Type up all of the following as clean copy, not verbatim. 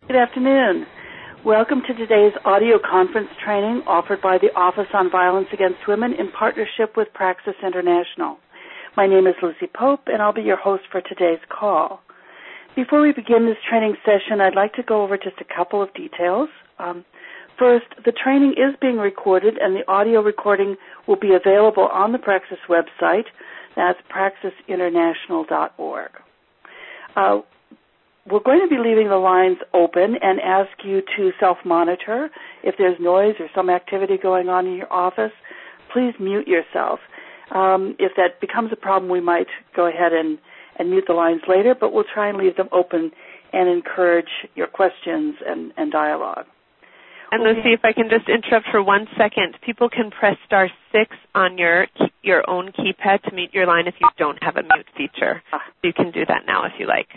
Good afternoon. Welcome to today's audio conference training offered by the Office on Violence Against Women in partnership with Praxis International. My name is Lucy Pope, and I'll be your host for today's call. Before we begin this training session, I'd like to go over just a couple of details. First, the training is being recorded, and the audio recording will be available on the Praxis website. That's praxisinternational.org. We're going to be leaving the lines open and ask you to self-monitor. If there's noise or some activity going on in your office, please mute yourself. If that becomes a problem, we might go ahead and mute the lines later, but we'll try and leave them open and encourage your questions and dialogue. And Lucy, if I can just interrupt for 1 second, people can press *6 on your own keypad to mute your line if you don't have a mute feature. You can do that now if you like.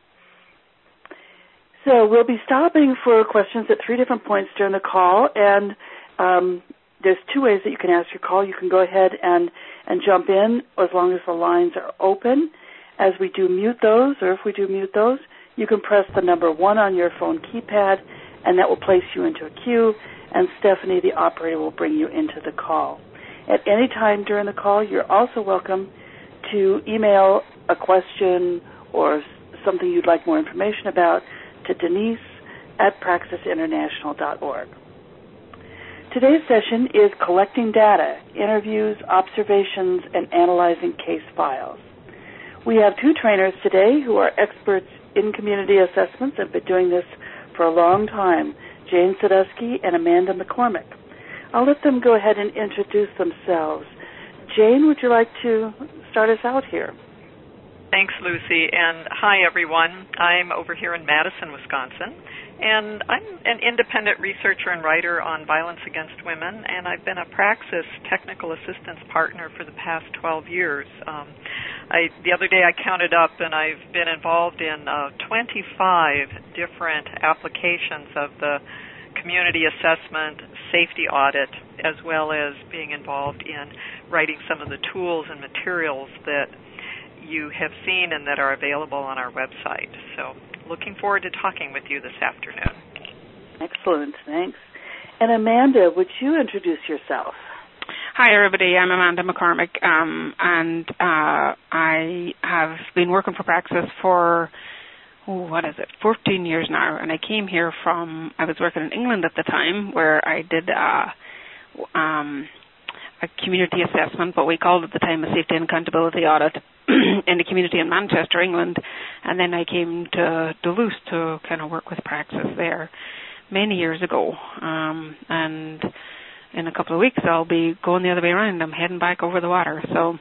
So we'll be stopping for questions at 3 different points during the call, and there's 2 ways that you can ask your call. You can go ahead and jump in as long as the lines are open. As we do mute those, or if we do mute those, you can press the number 1 on your phone keypad, and that will place you into a queue, and Stephanie, the operator, will bring you into the call. At any time during the call, you're also welcome to email a question or something you'd like more information about to Denise at praxisinternational.org. Today's session is collecting data, interviews, observations, and analyzing case files. We have 2 trainers today who are experts in community assessments and have been doing this for a long time, Jane Sadusky and Amanda McCormick. I'll let them go ahead and introduce themselves. Jane, would you like to start us out here? Thanks, Lucy, and hi, everyone. I'm over here in Madison, Wisconsin, and I'm an independent researcher and writer on violence against women, and I've been a Praxis technical assistance partner for the past 12 years. The other day I counted up, and I've been involved in 25 different applications of the community assessment safety audit, as well as being involved in writing some of the tools and materials that you have seen and that are available on our website. So looking forward to talking with you this afternoon. Excellent, thanks. And Amanda, would you introduce yourself? Hi, everybody. I'm Amanda McCormick, and I have been working for Praxis for, 14 years now, and I came here I was working in England at the time, where I did a community assessment, but we called it at the time a safety and accountability audit in the community in Manchester, England, and then I came to Duluth to kind of work with Praxis there many years ago, and in a couple of weeks I'll be going the other way around. I'm heading back over the water, so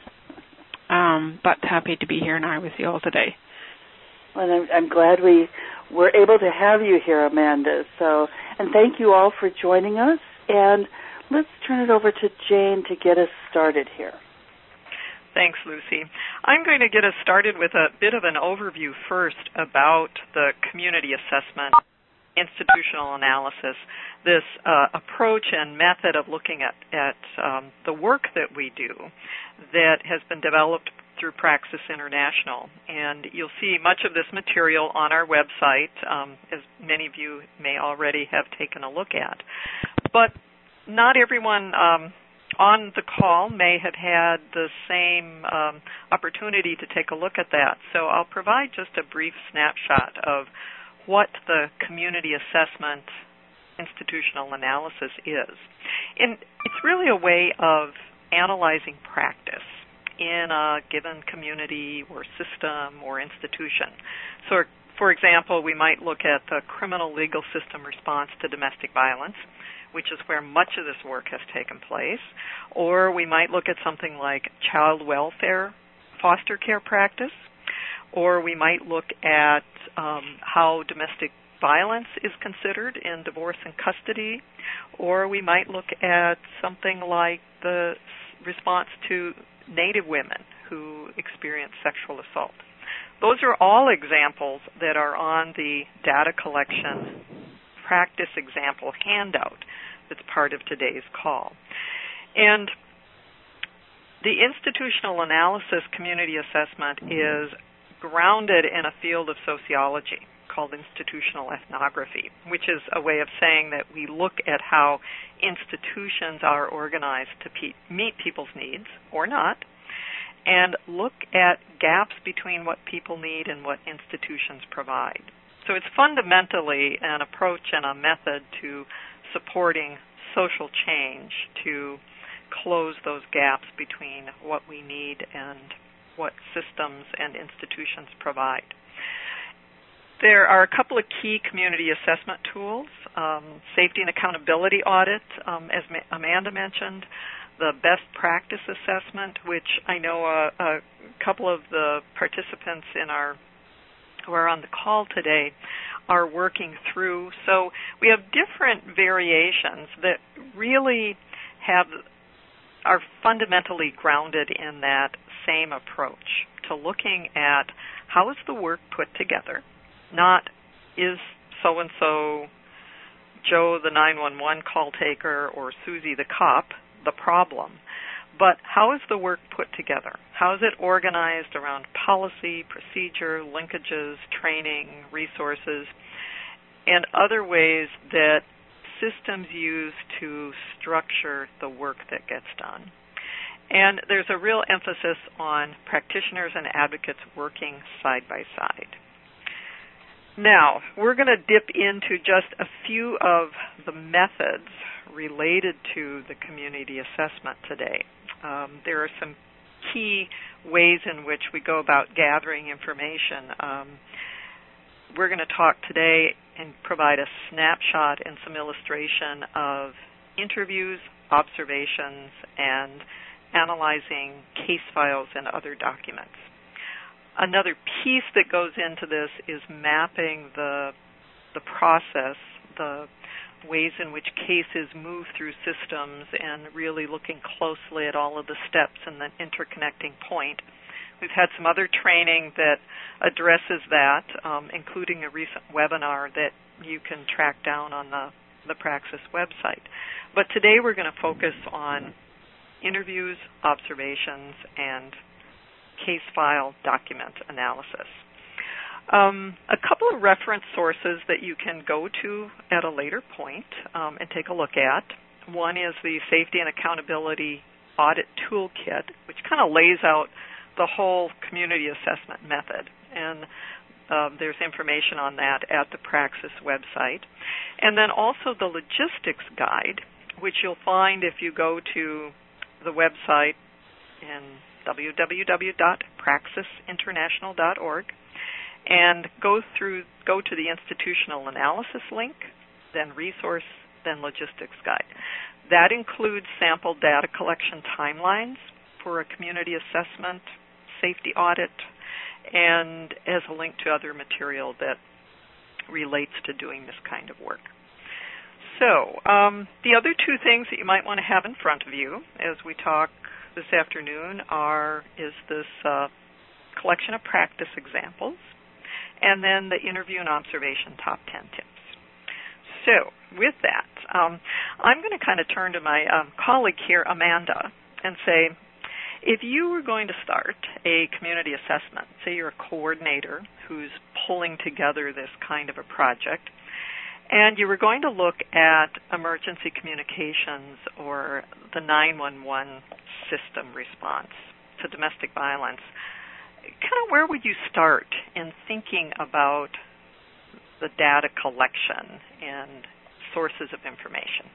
but happy to be here now with you all today. Well, I'm glad we were able to have you here, Amanda. So, and thank you all for joining us, and let's turn it over to Jane to get us started here. Thanks, Lucy. I'm going to get us started with a bit of an overview first about the community assessment, institutional analysis, this approach and method of looking at the work that we do that has been developed through Praxis International. And you'll see much of this material on our website, as many of you may already have taken a look at. But not everyone on the call may have had the same opportunity to take a look at that. So I'll provide just a brief snapshot of what the community assessment institutional analysis is. And it's really a way of analyzing practice in a given community or system or institution. So, for example, we might look at the criminal legal system response to domestic violence, which is where much of this work has taken place. Or we might look at something like child welfare, foster care practice. Or we might look at how domestic violence is considered in divorce and custody. Or we might look at something like the response to Native women who experience sexual assault. Those are all examples that are on the data collection practice example handout that's part of today's call. And the institutional analysis community assessment is grounded in a field of sociology called institutional ethnography, which is a way of saying that we look at how institutions are organized to meet people's needs, or not, and look at gaps between what people need and what institutions provide. So it's fundamentally an approach and a method to supporting social change, to close those gaps between what we need and what systems and institutions provide. There are a couple of key community assessment tools, safety and accountability audit, as Amanda mentioned, the best practice assessment, which I know a couple of the participants who are on the call today are working through. So we have different variations that really are fundamentally grounded in that same approach to looking at how is the work put together, not is so-and-so Joe the 911 call taker or Susie the cop the problem, but how is the work put together? How is it organized around policy, procedure, linkages, training, resources, and other ways that systems use to structure the work that gets done. And there's a real emphasis on practitioners and advocates working side by side. Now, we're going to dip into just a few of the methods related to the community assessment today. There are some key ways in which we go about gathering information. We're going to talk today and provide a snapshot and some illustration of interviews, observations, and analyzing case files and other documents. Another piece that goes into this is mapping the process, the ways in which cases move through systems, and really looking closely at all of the steps and the interconnecting point. We've had some other training that addresses that, including a recent webinar that you can track down on the Praxis website. But today we're going to focus on interviews, observations, and case file document analysis. A couple of reference sources that you can go to at a later point and take a look at. One is the Safety and Accountability Audit Toolkit, which kind of lays out the whole community assessment method. And there's information on that at the Praxis website. And then also the Logistics Guide, which you'll find if you go to the website in www.praxisinternational.org and go to the institutional analysis link, then resource, then logistics guide. That includes sample data collection timelines for a community assessment, safety audit, and as a link to other material that relates to doing this kind of work. So the other two things that you might want to have in front of you as we talk this afternoon is this collection of practice examples, and then the interview and observation top 10 tips. So with that, I'm going to kind of turn to my colleague here, Amanda, and say, if you were going to start a community assessment, say you're a coordinator who's pulling together this kind of a project, and you were going to look at emergency communications or the 911 system response to domestic violence, kind of where would you start in thinking about the data collection and sources of information?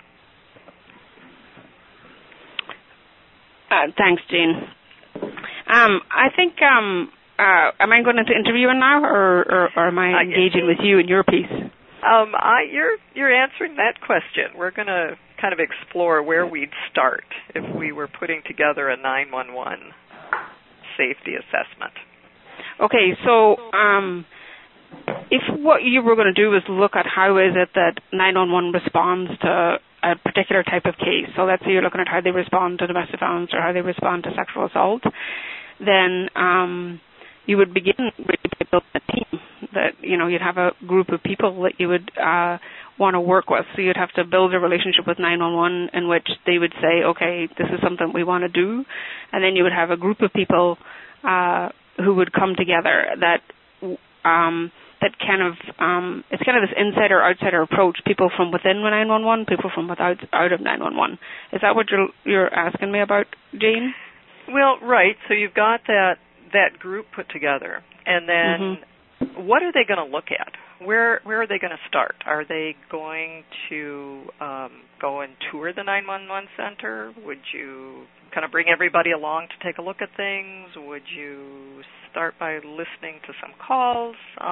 Thanks, Jane. I think, am I going to interview now, or am I engaging with you in your piece? You're answering that question. We're going to kind of explore where we'd start if we were putting together a 911 safety assessment. Okay, so if what you were going to do is look at how is it that 911 responds to a particular type of case, so let's say you're looking at how they respond to domestic violence or how they respond to sexual assault, then you would begin with building a team that, you'd have a group of people that you would want to work with. So you'd have to build a relationship with 911 in which they would say, okay, this is something we want to do. And then you would have a group of people who would come together that that kind of it's kind of this insider-outsider approach. People from within 911, people from out of 911. Is that what you're asking me about, Jane? Well, right. So you've got that group put together, and then what are they going to look at? Where are they going to start? Are they going to go and tour the 911 center? Would you kind of bring everybody along to take a look at things? Would you start by listening to some calls?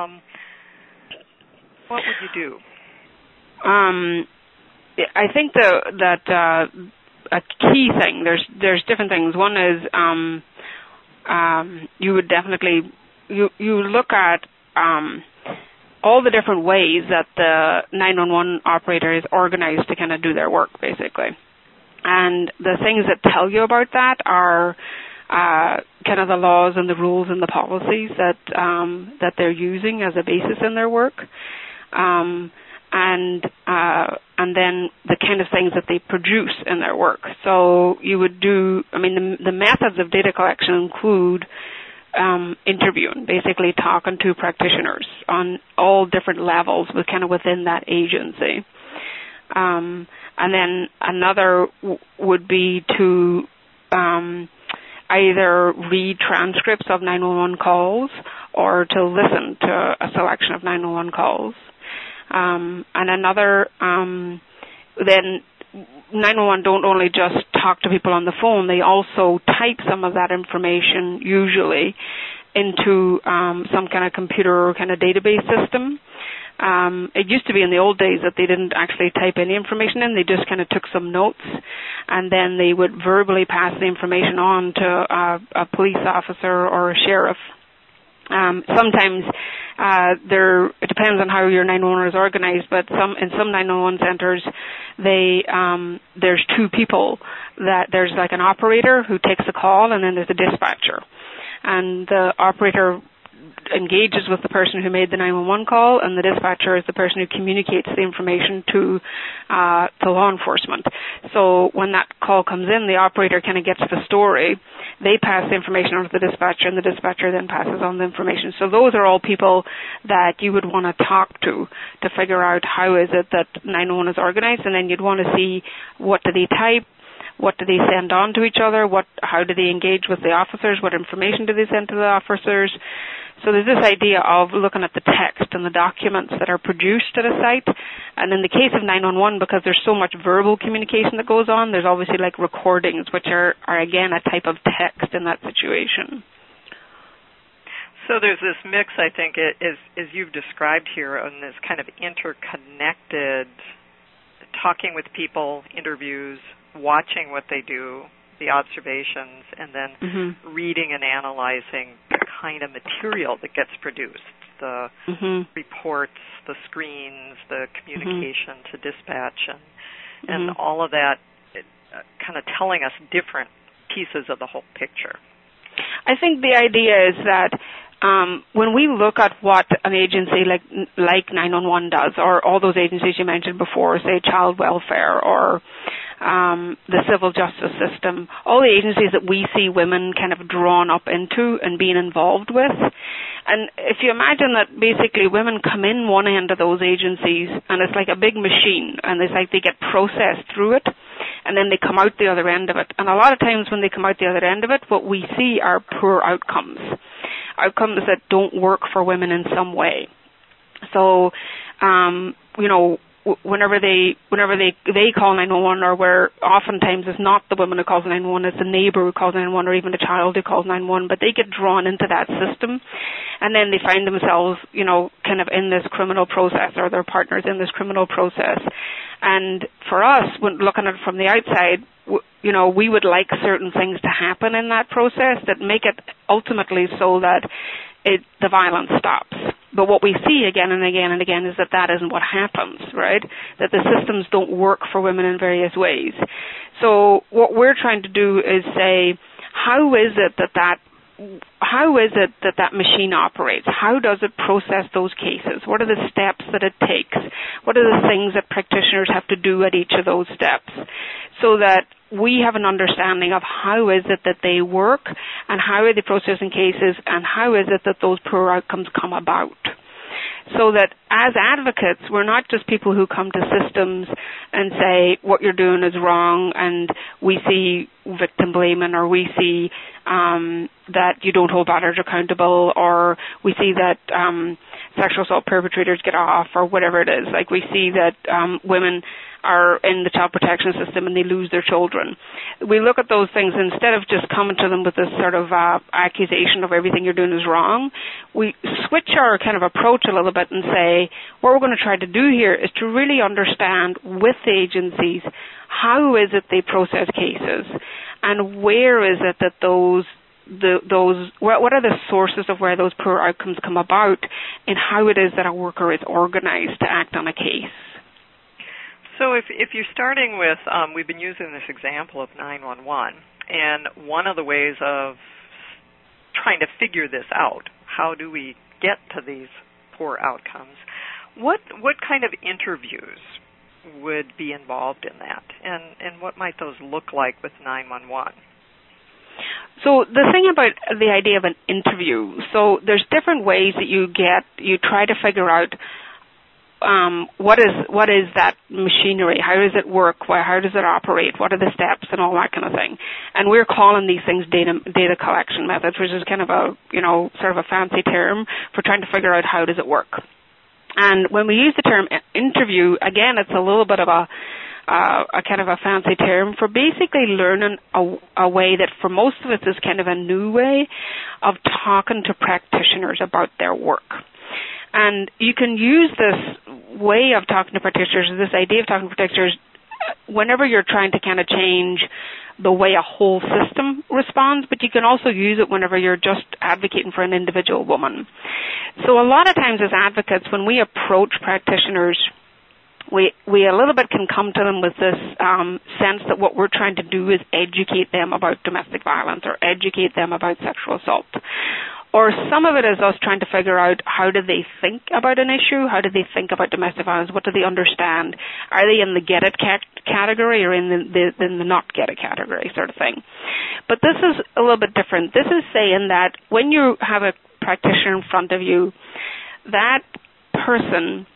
What would you do? I think that a key thing, there's different things. One is you would definitely you look at all the different ways that the 911 operator is organized to kind of do their work, basically. And the things that tell you about that are kind of the laws and the rules and the policies that they're using as a basis in their work. And then the kind of things that they produce in their work. So you would do, the methods of data collection include interviewing, basically talking to practitioners on all different levels within that agency. And then another would be to either read transcripts of 911 calls or to listen to a selection of 911 calls. And another, then 911 don't only just talk to people on the phone, they also type some of that information usually into some kind of computer or kind of database system. It used to be in the old days that they didn't actually type any information in, they just kind of took some notes and then they would verbally pass the information on to a police officer or a sheriff. Sometimes it depends on how your 911 is organized, but in some 911 centers, there's two people. That there's like an operator who takes the call, and then there's a dispatcher, and the operator engages with the person who made the 911 call, and the dispatcher is the person who communicates the information to law enforcement. So when that call comes in, the operator kind of gets the story. They pass the information on to the dispatcher, and the dispatcher then passes on the information. So those are all people that you would want to talk to figure out how is it that 911 is organized, and then you'd want to see what do they type, what do they send on to each other, how do they engage with the officers, what information do they send to the officers. So there's this idea of looking at the text and the documents that are produced at a site. And in the case of 911, because there's so much verbal communication that goes on, there's obviously like recordings, which are again, a type of text in that situation. So there's this mix, I think, as you've described here, on this kind of interconnected talking with people, interviews, watching what they do, the observations, and then reading and analyzing the kind of material that gets produced, the reports, the screens, the communication to dispatch, and all of that kind of telling us different pieces of the whole picture. I think the idea is that when we look at what an agency like 911 does, or all those agencies you mentioned before, say child welfare or the civil justice system, all the agencies that we see women kind of drawn up into and being involved with. And if you imagine that basically women come in one end of those agencies and it's like a big machine and it's like they get processed through it and then they come out the other end of it. And a lot of times when they come out the other end of it, what we see are poor outcomes that don't work for women in some way. So, whenever they call 911, or where oftentimes it's not the woman who calls 911, it's the neighbor who calls 911, or even the child who calls 911, but they get drawn into that system, and then they find themselves, kind of in this criminal process, or their partners in this criminal process. And for us, when looking at it from the outside, we would like certain things to happen in that process that make it ultimately so that the violence stops. But what we see again and again and again is that isn't what happens, right? That the systems don't work for women in various ways. So what we're trying to do is say, how is it that machine operates? How does it process those cases? What are the steps that it takes? What are the things that practitioners have to do at each of those steps? So that we have an understanding of how is it that they work and how are they processing cases and how is it that those poor outcomes come about. so that as advocates, we're not just people who come to systems and say what you're doing is wrong, and we see victim blaming, or we see that you don't hold others accountable, or we see that sexual assault perpetrators get off, or whatever it is. Like, we see that women are in the child protection system and they lose their children. We look at those things, instead of just coming to them with this sort of accusation of everything you're doing is wrong, we switch our kind of approach a little bit and say, what we're going to try to do here is to really understand with the agencies, how is it they process cases, and where is it that what are the sources of where those poor outcomes come about, and how it is that a worker is organized to act on a case. So if you're starting with, we've been using this example of 911, and one of the ways of trying to figure this out, how do we get to these poor outcomes, what kind of interviews would be involved in that, and what might those look like with 911? So the thing about the idea of an interview, so there's different ways that you try to figure out what is that machinery, how does it work, how does it operate, what are the steps, and all that kind of thing. And we're calling these things data collection methods, which is kind of a, sort of a fancy term for trying to figure out how does it work. And when we use the term interview, again, it's a little bit of a kind of a fancy term for basically learning a way that for most of us is kind of a new way of talking to practitioners about their work. And you can use this way of talking to practitioners, this idea of talking to practitioners, whenever you're trying to kind of change the way a whole system responds, but you can also use it whenever you're just advocating for an individual woman. So a lot of times as advocates, when we approach practitioners, we a little bit can come to them with this sense that what we're trying to do is educate them about domestic violence or educate them about sexual assault. Or some of it is us trying to figure out how do they think about an issue, how do they think about domestic violence, what do they understand? Are they in the get it category or in the not get it category sort of thing? But this is a little bit different. This is saying that when you have a practitioner in front of you, that person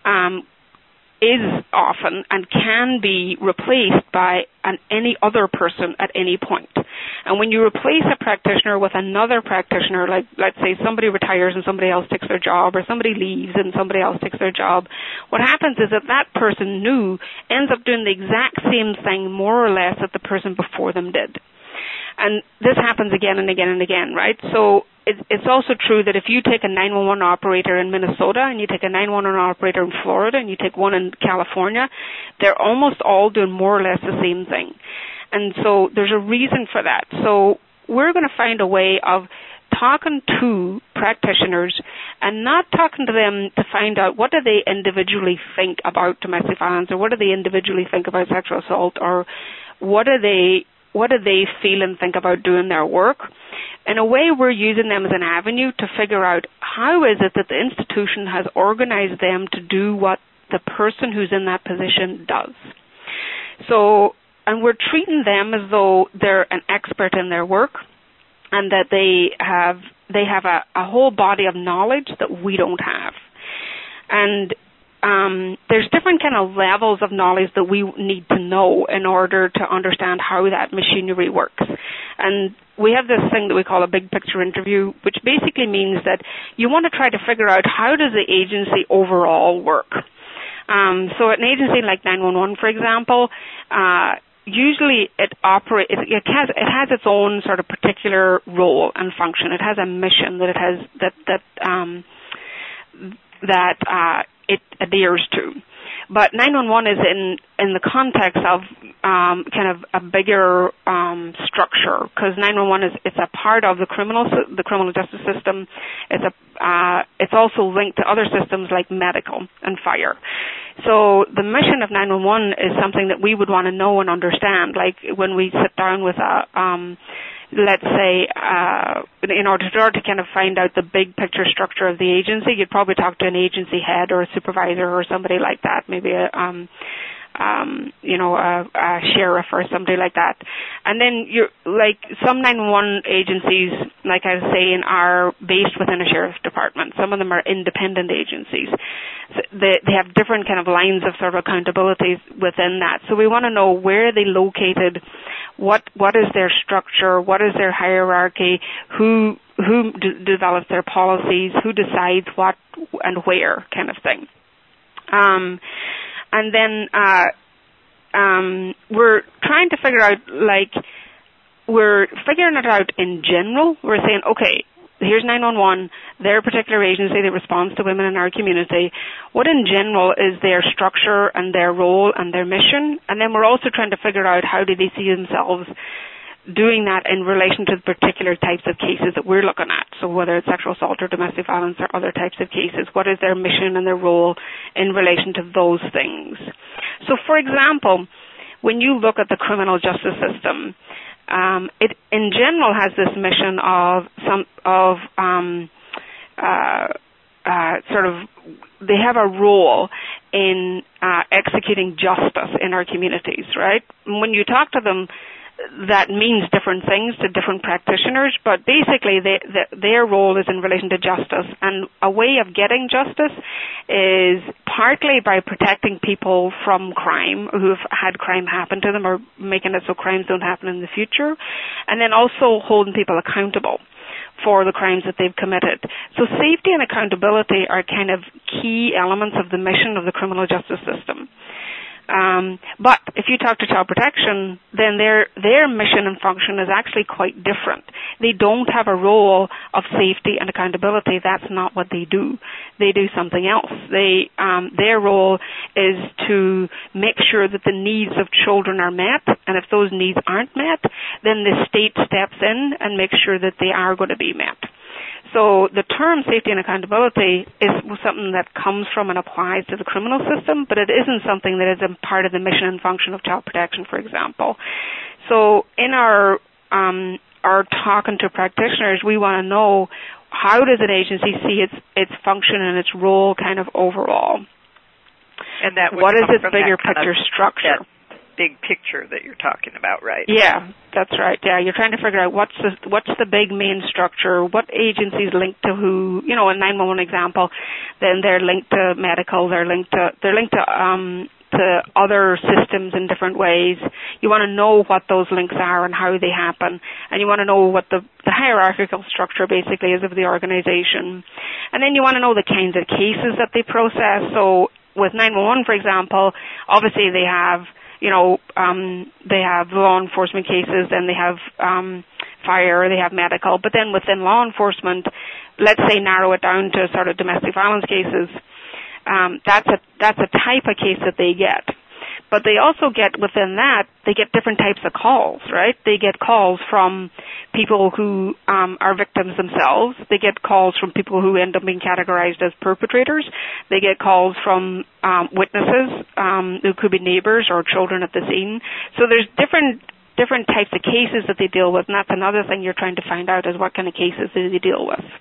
is often and can be replaced by any other person at any point. And when you replace a practitioner with another practitioner, like let's say somebody retires and somebody else takes their job, or somebody leaves and somebody else takes their job, what happens is that person new ends up doing the exact same thing more or less that the person before them did. And this happens again and again and again, right? So it's also true that if you take a 911 operator in Minnesota and you take a 911 operator in Florida and you take one in California, they're almost all doing more or less the same thing. And so there's a reason for that. So we're going to find a way of talking to practitioners and not talking to them to find out what do they individually think about domestic violence, or what do they individually think about sexual assault, or what do they feel and think about doing their work. In a way, we're using them as an avenue to figure out how is it that the institution has organized them to do what the person who's in that position does. So, and we're treating them as though they're an expert in their work, and that they have a whole body of knowledge that we don't have. And there's different kind of levels of knowledge that we need to know in order to understand how that machinery works. And we have this thing that we call a big picture interview, which basically means that you want to try to figure out how does the agency overall work. So an agency like 911, for example, usually it has its own sort of particular role and function. It has a mission that it has it adheres to. But 911 is in the context of kind of a bigger structure, because 911 it's a part of the criminal justice system. It's also linked to other systems like medical and fire. So the mission of 911 is something that we would want to know and understand. Like when we sit down with let's say, in order to kind of find out the big picture structure of the agency, you'd probably talk to an agency head or a supervisor or somebody like that, maybe a a sheriff or somebody like that. And then you're like some 911 agencies, like I was saying, are based within a sheriff's department. Some of them are independent agencies. So they have different kind of lines of sort of accountability within that. So we want to know where are they located, what is their structure, what is their hierarchy, who develops their policies, who decides what and where, kind of thing. And then we're trying to figure out, we're figuring it out in general. We're saying, okay, here's 911, they're a particular agency that responds to women in our community. What in general is their structure and their role and their mission? And then we're also trying to figure out how do they see themselves doing that in relation to the particular types of cases that we're looking at. So whether it's sexual assault or domestic violence or other types of cases, what is their mission and their role in relation to those things? So for example, when you look at the criminal justice system, it in general has this mission they have a role in executing justice in our communities, right? When you talk to them, that means different things to different practitioners, but basically their role is in relation to justice. And a way of getting justice is partly by protecting people from crime who have had crime happen to them or making it so crimes don't happen in the future, and then also holding people accountable for the crimes that they've committed. So safety and accountability are kind of key elements of the mission of the criminal justice system. But if you talk to Child Protection, then their mission and function is actually quite different. They don't have a role of safety and accountability. That's not what they do. They do something else. Their role is to make sure that the needs of children are met, and if those needs aren't met, then the state steps in and makes sure that they are going to be met. So the term safety and accountability is something that comes from and applies to the criminal system, but it isn't something that is a part of the mission and function of Child Protection, for example. So in our talking to practitioners, we want to know how does an agency see its function and its role kind of overall. And that what is its bigger picture structure? Big picture that you're talking about, right? Yeah, that's right. Yeah, you're trying to figure out what's the big main structure, what agencies link to who. You know, in 911 example, then they're linked to medical, they're linked to other systems in different ways. You want to know what those links are and how they happen, and you want to know what the hierarchical structure basically is of the organization, and then you want to know the kinds of cases that they process. So with 911, for example, obviously they have law enforcement cases, then they have fire, they have medical, but then within law enforcement, let's say narrow it down to sort of domestic violence cases, that's a type of case that they get. But they also get, within that, they get different types of calls, right? They get calls from people who are victims themselves. They get calls from people who end up being categorized as perpetrators. They get calls from witnesses who could be neighbors or children at the scene. So there's different types of cases that they deal with, and that's another thing you're trying to find out is what kind of cases do they deal with.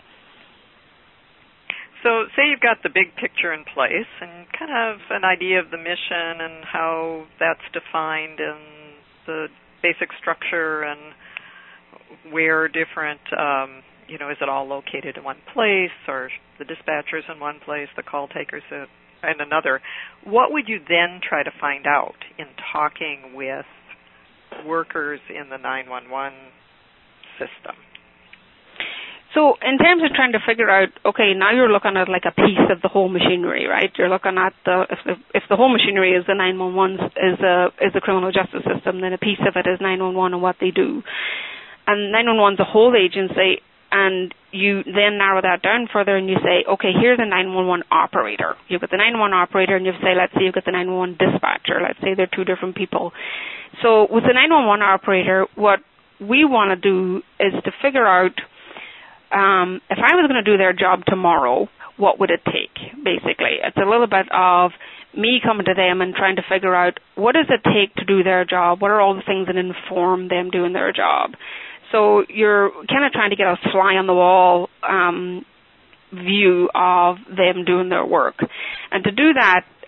So say you've got the big picture in place and kind of an idea of the mission and how that's defined and the basic structure and where different, is it all located in one place or the dispatchers in one place, the call takers in another. What would you then try to find out in talking with workers in the 911 system? So in terms of trying to figure out, okay, now you're looking at like a piece of the whole machinery, right? You're looking at if the whole machinery is the 911 is the criminal justice system, then a piece of it is 911 and what they do. And 911 is a whole agency, and you then narrow that down further and you say, okay, here's a 911 operator. You've got the 911 operator, and you say, let's say you've got the 911 dispatcher. Let's say they're two different people. So with the 911 operator, what we want to do is to figure out, if I was going to do their job tomorrow, what would it take, basically? It's a little bit of me coming to them and trying to figure out what does it take to do their job, what are all the things that inform them doing their job. So you're kind of trying to get a fly-on-the-wall view of them doing their work. And to do that,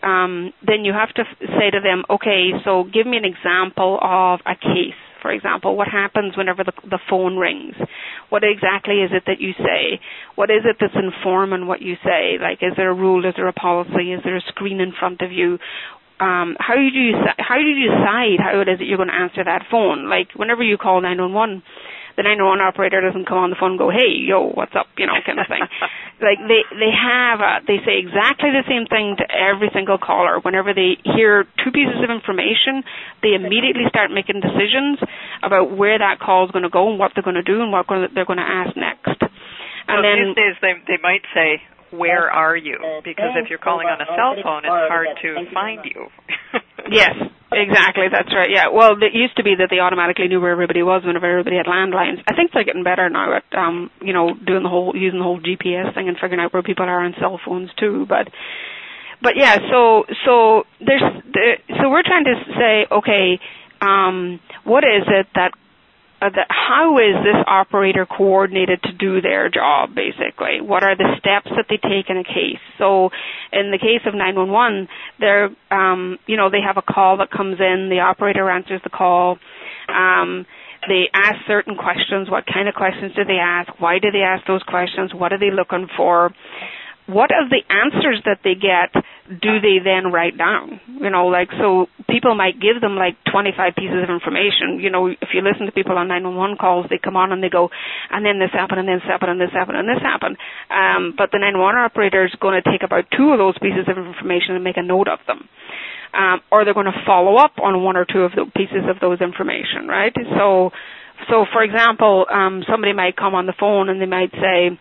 then you have to say to them, okay, so give me an example of a case. For example, what happens whenever the phone rings? What exactly is it that you say? What is it that's informing what you say? Like, is there a rule? Is there a policy? Is there a screen in front of you? How do you decide how it is that you're going to answer that phone? Like, whenever you call 911, the 911 operator doesn't come on the phone and go, hey, yo, what's up, kind of thing. Like, they say exactly the same thing to every single caller. Whenever they hear two pieces of information, they immediately start making decisions about where that call is going to go and what they're going to do and what they're going to ask next. And these days they might say, where are you? Because if you're calling on a cell phone, it's hard to find you. Yes, exactly. That's right. Yeah. Well, it used to be that they automatically knew where everybody was whenever everybody had landlines. I think they're getting better now at, using the whole GPS thing and figuring out where people are on cell phones too. But yeah. So we're trying to say, okay, what is it that how is this operator coordinated to do their job, basically? What are the steps that they take in a case? So in the case of 911, they have a call that comes in, the operator answers the call, they ask certain questions. What kind of questions do they ask? Why do they ask those questions? What are they looking for? What of the answers that they get do they then write down? So people might give them 25 pieces of information. If you listen to people on 911 calls, they come on and they go, and then this happened, and then this happened, and this happened, and this happened. But the 911 operator is going to take about two of those pieces of information and make a note of them. Or they're going to follow up on one or two of the pieces of those information, right? So for example, somebody might come on the phone and they might say,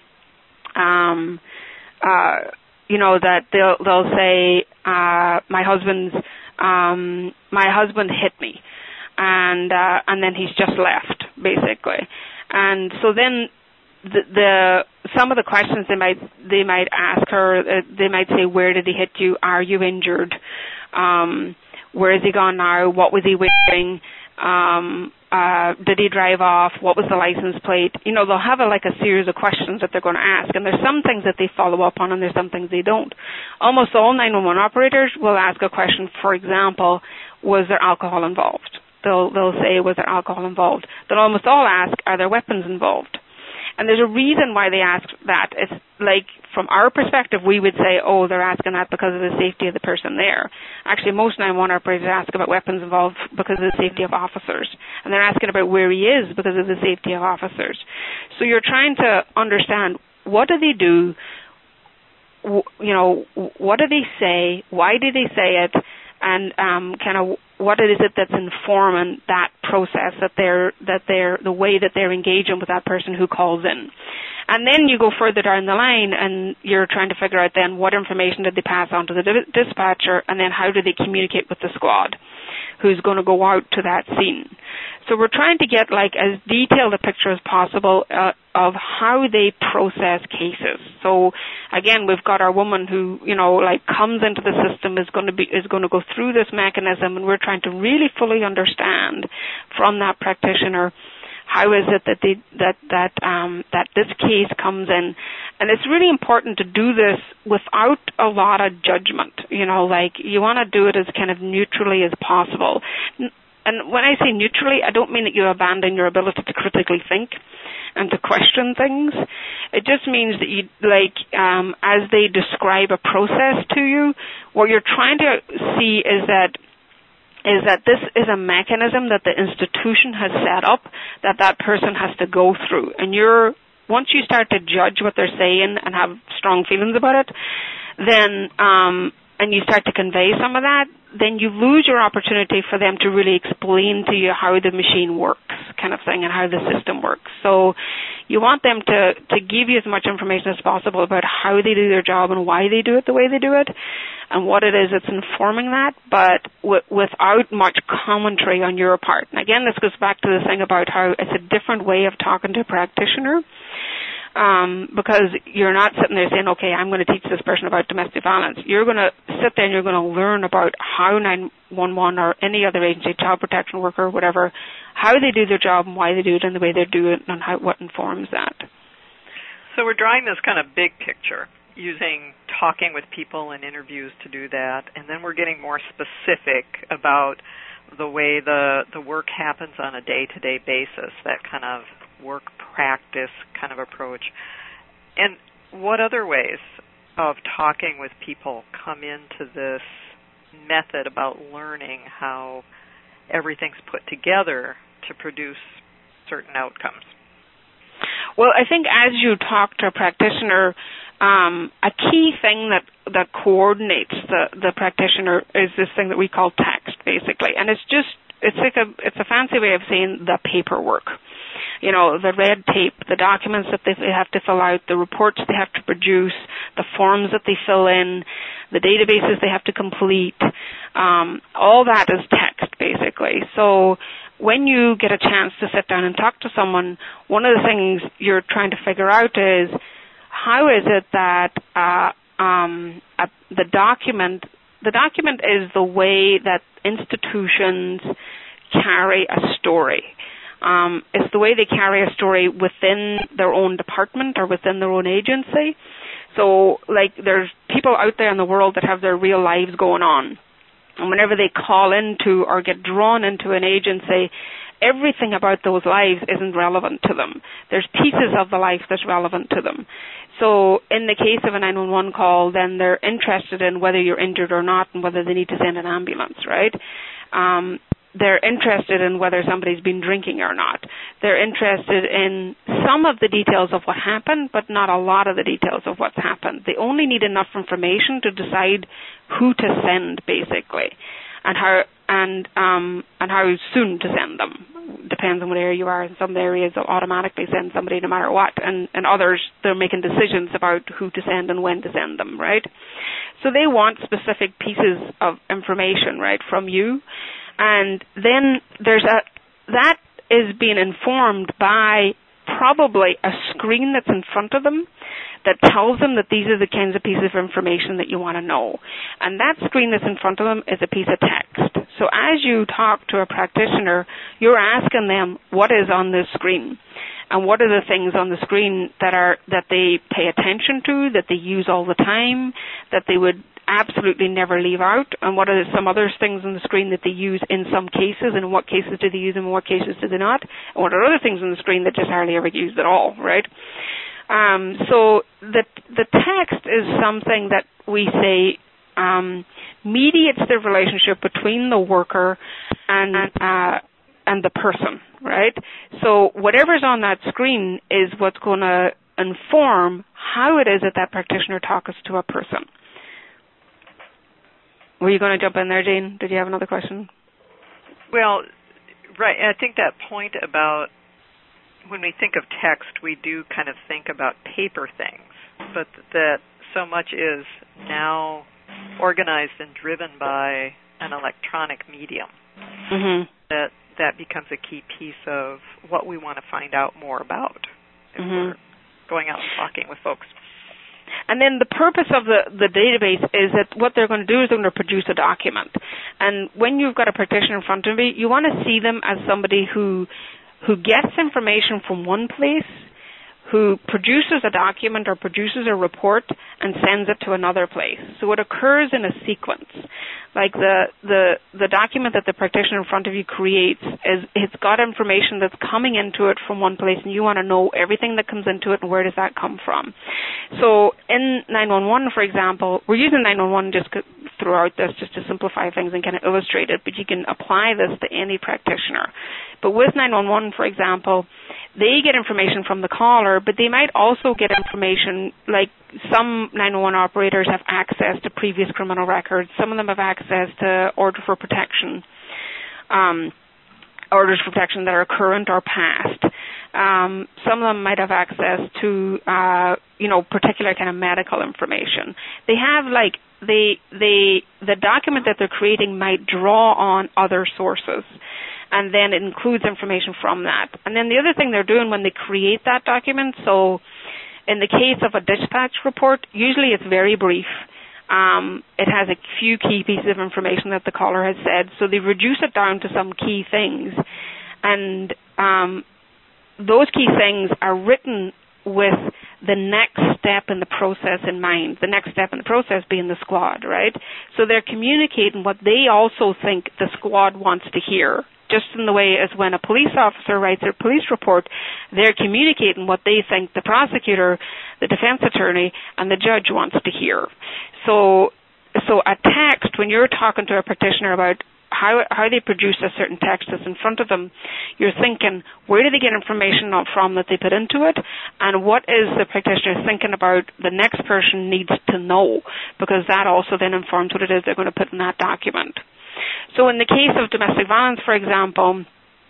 that they'll say, my husband hit me, and then he's just left, basically. And so then some of the questions they might ask her, they might say, where did he hit you? Are you injured? Where is he gone now? What was he wearing? Did he drive off? What was the license plate? They'll have a series of questions that they're going to ask, and there's some things that they follow up on and there's some things they don't. Almost all 911 operators will ask a question, for example, was there alcohol involved? They'll say, was there alcohol involved? They'll almost all ask, are there weapons involved? And there's a reason why they ask that. It's from our perspective, we would say, oh, they're asking that because of the safety of the person there. Actually, most 911 operators ask about weapons involved because of the safety of officers. And they're asking about where he is because of the safety of officers. So you're trying to understand, what do they do? What do they say? Why do they say it? And what is it that's informing that process, that they're the way that they're engaging with that person who calls in. And then you go further down the line and you're trying to figure out then what information did they pass on to the dispatcher, and then how do they communicate with the squad who's going to go out to that scene. So we're trying to get as detailed a picture as possible of how they process cases. So again, we've got our woman who comes into the system, is going to go through this mechanism, and we're trying to really fully understand from that practitioner how is it that this case comes in. And it's really important to do this without a lot of judgment. You want to do it as kind of neutrally as possible. And when I say neutrally, I don't mean that you abandon your ability to critically think and to question things. It just means that you, as they describe a process to you, what you're trying to see is that this is a mechanism that the institution has set up that person has to go through. And once you start to judge what they're saying and have strong feelings about it, then and you start to convey some of that, then you lose your opportunity for them to really explain to you how the machine works, kind of thing, and how the system works. So you want them to give you as much information as possible about how they do their job and why they do it the way they do it, and what it is that's informing that, but without much commentary on your part. And again, this goes back to the thing about how it's a different way of talking to a practitioner. Because you're not sitting there saying, okay, I'm going to teach this person about domestic violence. You're going to sit there and you're going to learn about how 911 or any other agency, child protection worker, whatever, how they do their job and why they do it and the way they do it and what informs that. So we're drawing this kind of big picture using talking with people in interviews to do that, and then we're getting more specific about the way the work happens on a day-to-day basis, that kind of work practice kind of approach. And what other ways of talking with people come into this method about learning how everything's put together to produce certain outcomes? Well, I think as you talk to a practitioner, a key thing that coordinates the practitioner is this thing that we call text, basically, and it's a fancy way of saying the paperwork. You know, the red tape, the documents that they have to fill out, the reports they have to produce, the forms that they fill in, the databases they have to complete, all that is text, basically. So when you get a chance to sit down and talk to someone, one of the things you're trying to figure out is how is it that the document is the way that institutions carry a story. It's the way they carry a story within their own department or within their own agency. So, like, there's people out there in the world that have their real lives going on. And whenever they call into or get drawn into an agency, everything about those lives isn't relevant to them. There's pieces of the life that's relevant to them. So in the case of a 911 call, then they're interested in whether you're injured or not and whether they need to send an ambulance, right? They're interested in whether somebody's been drinking or not. They're interested in some of the details of what happened, but not a lot of the details of what's happened. They only need enough information to decide who to send, basically, and how soon to send them. Depends on what area you are. In some areas, they'll automatically send somebody no matter what, and others, they're making decisions about who to send and when to send them, right? So they want specific pieces of information, right, from you. And then that is being informed by probably a screen that's in front of them that tells them that these are the kinds of pieces of information that you want to know. And that screen that's in front of them is a piece of text. So as you talk to a practitioner, you're asking them what is on this screen and what are the things on the screen that they pay attention to, that they use all the time, that they would absolutely never leave out, and what are some other things on the screen that they use in some cases, and in what cases do they use them, and what cases do they not, and what are other things on the screen that just hardly ever used at all, right? So the text is something that we say mediates the relationship between the worker and the person, right? So whatever's on that screen is what's going to inform how it is that practitioner talks to a person. Were you going to jump in there, Jane? Did you have another question? Well, right. I think that point about when we think of text, we do kind of think about paper things, but that so much is now organized and driven by an electronic medium. Mm-hmm. That becomes a key piece of what we want to find out more about if we're going out and talking with folks. And then the purpose of the database is that what they're going to do is they're going to produce a document. And when you've got a practitioner in front of you, you want to see them as somebody who gets information from one place, who produces a document or produces a report and sends it to another place. So it occurs in a sequence. Like the document that the practitioner in front of you creates, it's got information that's coming into it from one place, and you want to know everything that comes into it and where does that come from. So in 911, for example, we're using 911 just throughout this just to simplify things and kind of illustrate it, but you can apply this to any practitioner. But with 911, for example, they get information from the caller, but they might also get information, like some 911 operators have access to previous criminal records. Some of them have access to orders for protection that are current or past. Some of them might have access to, particular kind of medical information. They have the document that they're creating might draw on other sources, and then it includes information from that. And then the other thing they're doing when they create that document, so in the case of a dispatch report, usually it's very brief. It has a few key pieces of information that the caller has said, so they reduce it down to some key things. And those key things are written with the next step in the process in mind, the next step in the process being the squad, right? So they're communicating what they also think the squad wants to hear, just in the way as when a police officer writes their police report, they're communicating what they think the prosecutor, the defense attorney, and the judge wants to hear. So a text, when you're talking to a practitioner about how they produce a certain text that's in front of them, you're thinking, where do they get information from that they put into it, and what is the practitioner thinking about the next person needs to know, because that also then informs what it is they're going to put in that document. So in the case of domestic violence, for example,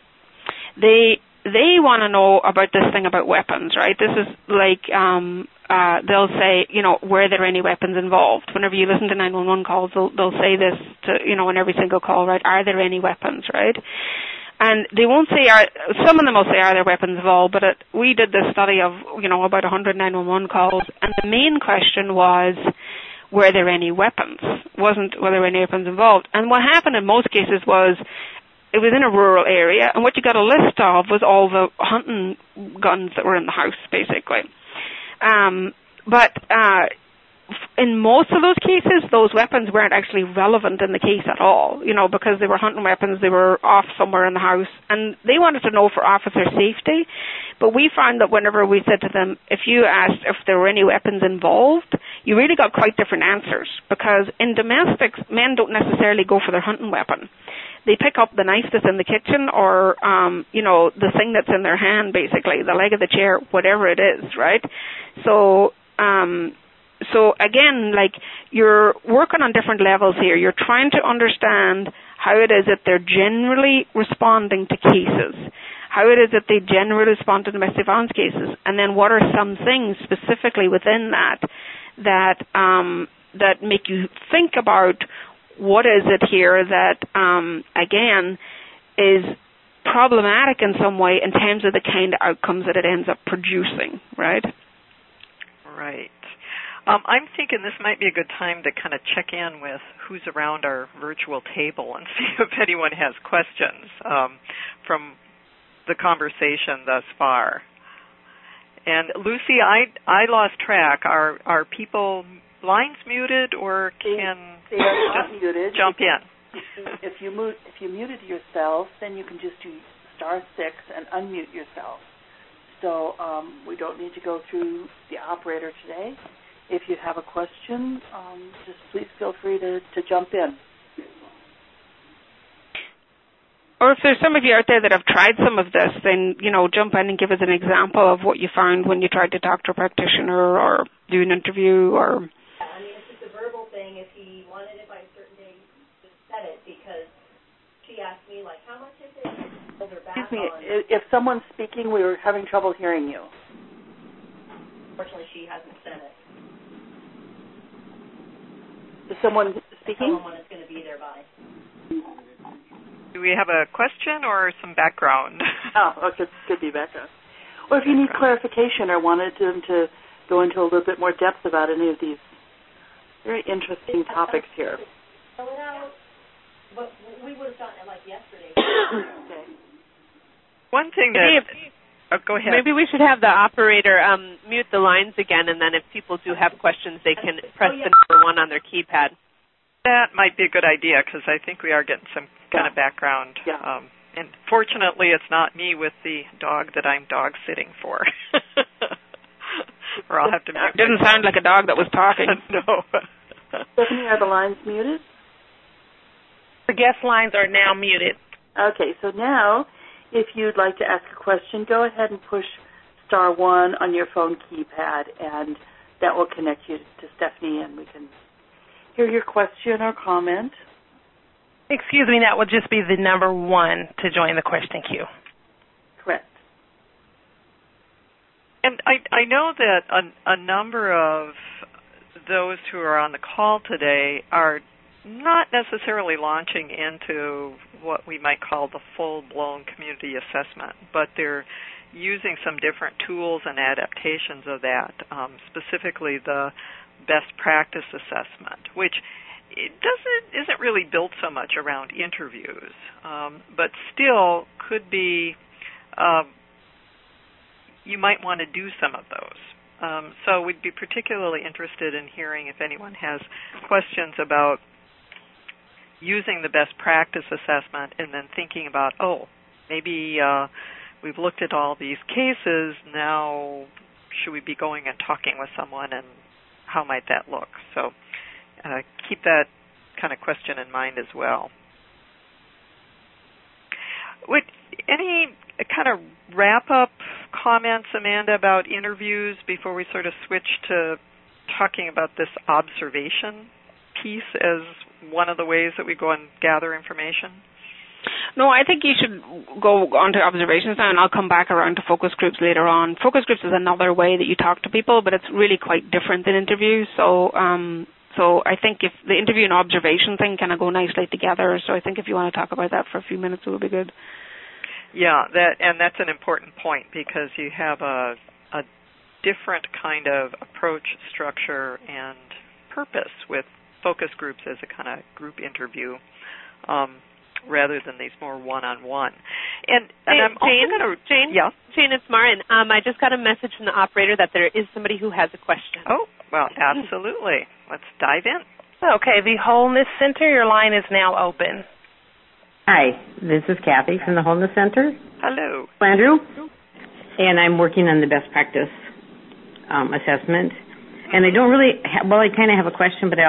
they want to know about this thing about weapons, right? This is like they'll say, were there any weapons involved? Whenever you listen to 911 calls, they'll say this to, in every single call, right? Are there any weapons, right? And they won't say, some of them will say, are there weapons involved? But we did this study of, about 100 911 calls, and the main question was, were there any weapons? Were there any weapons involved? And what happened in most cases was, it was in a rural area, and what you got a list of was all the hunting guns that were in the house, basically. But in most of those cases, those weapons weren't actually relevant in the case at all, because they were hunting weapons, they were off somewhere in the house, and they wanted to know for officer safety. But we found that whenever we said to them, if you asked if there were any weapons involved, you really got quite different answers, because in domestics, men don't necessarily go for their hunting weapon. They pick up the knife that's in the kitchen or, the thing that's in their hand, basically, the leg of the chair, whatever it is, right? So again, like, you're working on different levels here. You're trying to understand how it is that they're generally responding to cases, how it is that they generally respond to domestic violence cases, and then what are some things specifically within that make you think about what is it here that, again, is problematic in some way in terms of the kind of outcomes that it ends up producing, right? Right. I'm thinking this might be a good time to kind of check in with who's around our virtual table and see if anyone has questions from the conversation thus far. And Lucy, I lost track. Are people lines muted, or can they are not muted? Jump in? If you muted yourself, then you can just do *6 and unmute yourself. So we don't need to go through the operator today. If you have a question, just please feel free to jump in. Or if there's some of you out there that have tried some of this, then, jump in and give us an example of what you found when you tried to talk to a practitioner or do an interview or... it's just a verbal thing. If he wanted it by a certain day, just said it, because she asked me, how much is it? Excuse me, if someone's speaking, we were having trouble hearing you. Unfortunately, she hasn't said it. Is someone speaking? Someone is going to be there by. Do we have a question or some background? It could be background. Or if you need clarification or wanted them to go into a little bit more depth about any of these very interesting topics here. But we would have gotten it yesterday. Okay. One thing that... go ahead. Maybe we should have the operator mute the lines again, and then if people do have questions, they can press the number 1 on their keypad. That might be a good idea, because I think we are getting some kind of background. Yeah. And fortunately, it's not me with the dog that I'm dog sitting for. Or I'll have to mute. It didn't sound like a dog that was talking. No. Stephanie, are the lines muted? The guest lines are now muted. Okay, so now, if you'd like to ask a question, go ahead and push *1 on your phone keypad, and that will connect you to Stephanie, and we can hear your question or comment. Excuse me, that would just be the number 1 to join the question queue. Correct. And I know that a number of those who are on the call today are not necessarily launching into what we might call the full-blown community assessment, but they're using some different tools and adaptations of that, specifically the best practice assessment, which isn't really built so much around interviews, but still could be, you might want to do some of those. So we'd be particularly interested in hearing if anyone has questions about using the best practice assessment and then thinking about, maybe we've looked at all these cases, now should we be going and talking with someone, and how might that look? So keep that kind of question in mind as well. Any kind of wrap-up comments, Amanda, about interviews before we sort of switch to talking about this observation piece as one of the ways that we go and gather information? No, I think you should go on to observations now, and I'll come back around to focus groups later on. Focus groups is another way that you talk to people, but it's really quite different than interviews. So I think if the interview and observation thing kind of go nicely together, so I think if you want to talk about that for a few minutes, it would be good. Yeah, that's an important point, because you have a different kind of approach, structure, and purpose with focus groups as a kind of group interview, rather than these more one-on-one. And I'm Jane, yeah? Jane, it's Marin. I just got a message from the operator that there is somebody who has a question. Oh, well, absolutely. Let's dive in. Okay, the Wholeness Center, your line is now open. Hi, this is Kathy from the Wholeness Center. Hello. Andrew. And I'm working on the best practice assessment. And I don't really, I kind of have a question, but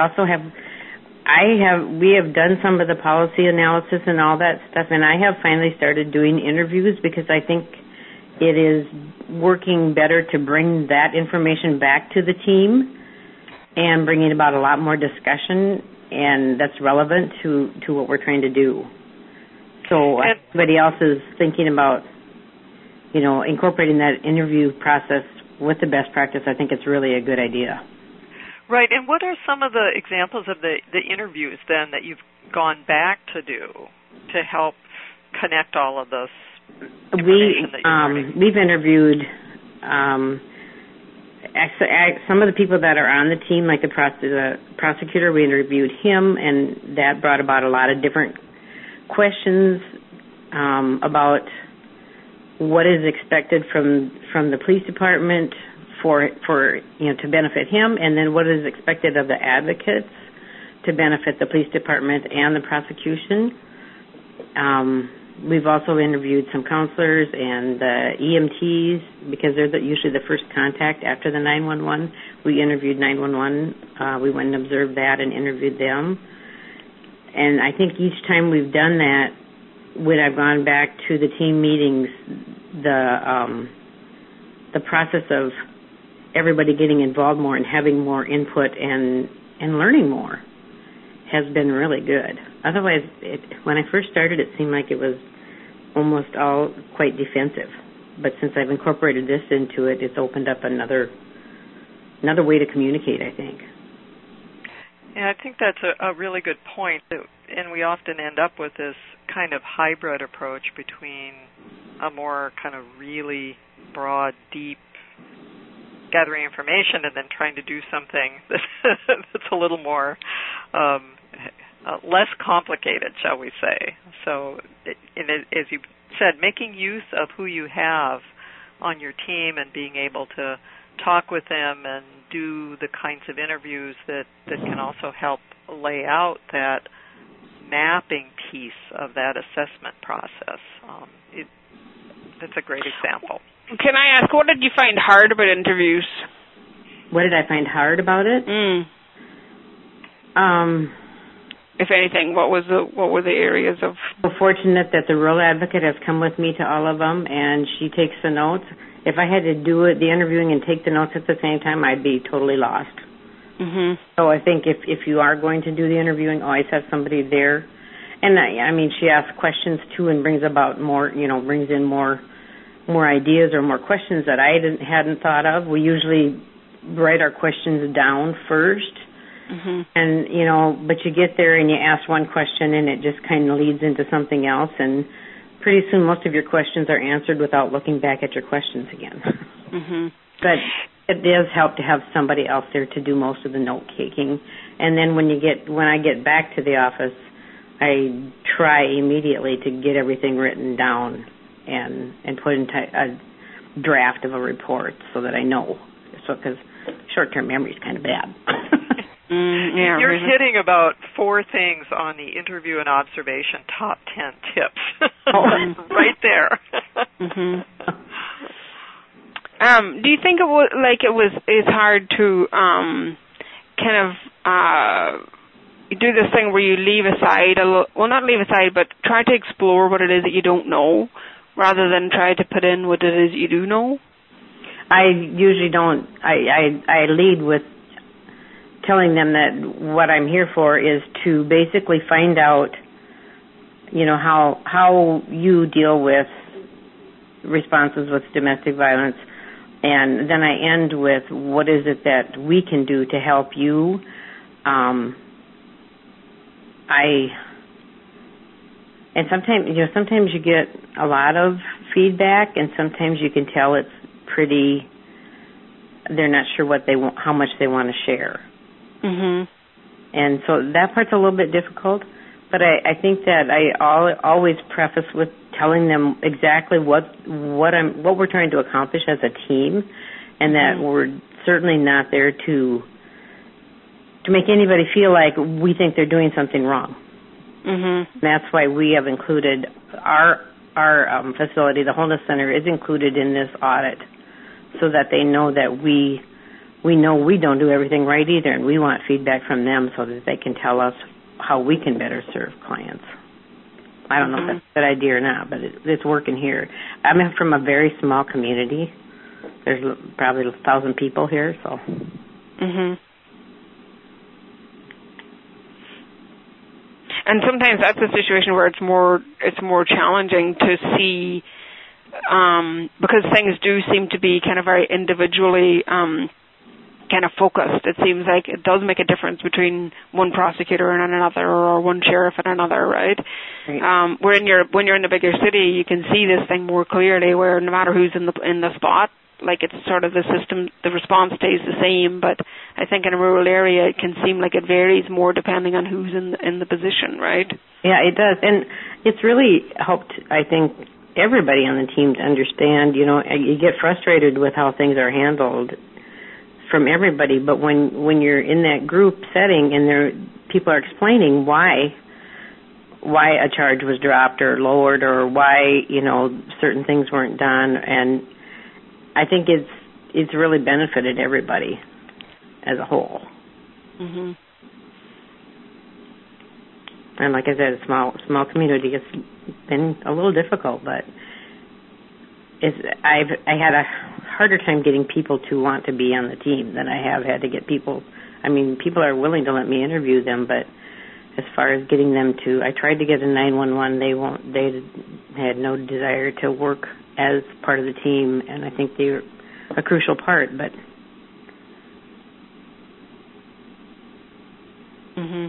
we have done some of the policy analysis and all that stuff, and I have finally started doing interviews because I think it is working better to bring that information back to the team and bringing about a lot more discussion, and that's relevant to what we're trying to do. So if anybody else is thinking about, incorporating that interview process with the best practice, I think it's really a good idea. Right, and what are some of the examples of the interviews then that you've gone back to do to help connect all of this information that you're learning? We've interviewed some of the people that are on the team, like the prosecutor. We interviewed him, and that brought about a lot of different questions about what is expected from the police department for to benefit him, and then what is expected of the advocates to benefit the police department and the prosecution. We've also interviewed some counselors and EMTs, because they're usually the first contact after the 911. We interviewed 911. We went and observed that and interviewed them. And I think each time we've done that, when I've gone back to the team meetings, the process of everybody getting involved more and having more input and learning more has been really good. Otherwise, when I first started, it seemed like it was almost all quite defensive. But since I've incorporated this into it, it's opened up another way to communicate, I think. Yeah, I think that's a really good point. And we often end up with this kind of hybrid approach between a more kind of really broad, deep gathering information and then trying to do something that's a little more less complicated, shall we say. So, as you said, making use of who you have on your team and being able to talk with them and do the kinds of interviews that can also help lay out that mapping piece of that assessment process. That's a great example. Can I ask, what did you find hard about interviews? What did I find hard about it? If anything, what were the areas of? I'm fortunate that the rural advocate has come with me to all of them, and she takes the notes. If I had to do the interviewing and take the notes at the same time, I'd be totally lost. Mm-hmm. So I think if you are going to do the interviewing, always have somebody there. And I mean, she asks questions too, and brings about more, brings in more ideas or more questions that I hadn't thought of. We usually write our questions down first. Mm-hmm. And, but you get there and you ask one question and it just kind of leads into something else, and pretty soon most of your questions are answered without looking back at your questions again. Mm-hmm. But it does help to have somebody else there to do most of the note-taking. And then when I get back to the office, I try immediately to get everything written down and put in a draft of a report so that I know So because short-term memory is kind of bad. Yeah, you're hitting about 4 things on the interview and observation top 10 tips. Right there. Do you think it's hard to kind of do this thing where you leave aside not leave aside, but try to explore what it is that you don't know, rather than try to put in what it is you do know? I usually don't. I lead with telling them that what I'm here for is to basically find out, how you deal with responses with domestic violence, and then I end with what is it that we can do to help you. And sometimes you get a lot of feedback, and sometimes you can tell it's pretty. They're not sure what they want, how much they want to share. Mhm. And so that part's a little bit difficult, but I think that I always preface with telling them exactly what we're trying to accomplish as a team, and that we're certainly not there to make anybody feel like we think they're doing something wrong. Mm-hmm. That's why we have included our facility, the Wholeness Center, is included in this audit, so that they know that we know we don't do everything right either, and we want feedback from them so that they can tell us how we can better serve clients. I don't know if that's a good idea or not, but it's working here. I'm from a very small community. There's probably 1,000 people here, so. Mhm. And sometimes that's a situation where it's more challenging to see, because things do seem to be kind of very individually kind of focused. It seems like it does make a difference between one prosecutor and another, or one sheriff and another, right? Where when you're in a bigger city, you can see this thing more clearly, where no matter who's in the spot, like it's sort of the system, the response stays the same. But I think in a rural area, it can seem like it varies more depending on who's in the position, right? Yeah, it does, and it's really helped, I think, everybody on the team to understand. You get frustrated with how things are handled from everybody, but when you're in that group setting and people are explaining why a charge was dropped or lowered, or why certain things weren't done, and I think it's really benefited everybody as a whole. Mhm. And like I said, a small community. It's been a little difficult, but I had a harder time getting people to want to be on the team than I have had to get people. I mean, people are willing to let me interview them, but as far as getting them to, I tried to get a 911. They had no desire to work as part of the team, and I think they're a crucial part. But Mhm.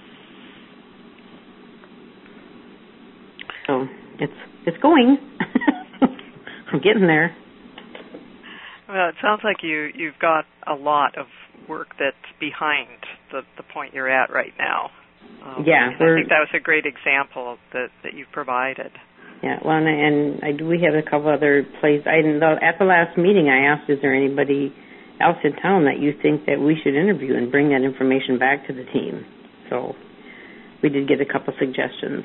So it's going. I'm getting there. Well, it sounds like you've got a lot of work that's behind the point you're at right now. Yeah, I think that was a great example that you've provided. Yeah, well, and we have a couple other places. At the last meeting, I asked, is there anybody else in town that you think that we should interview, and bring that information back to the team? So we did get a couple suggestions.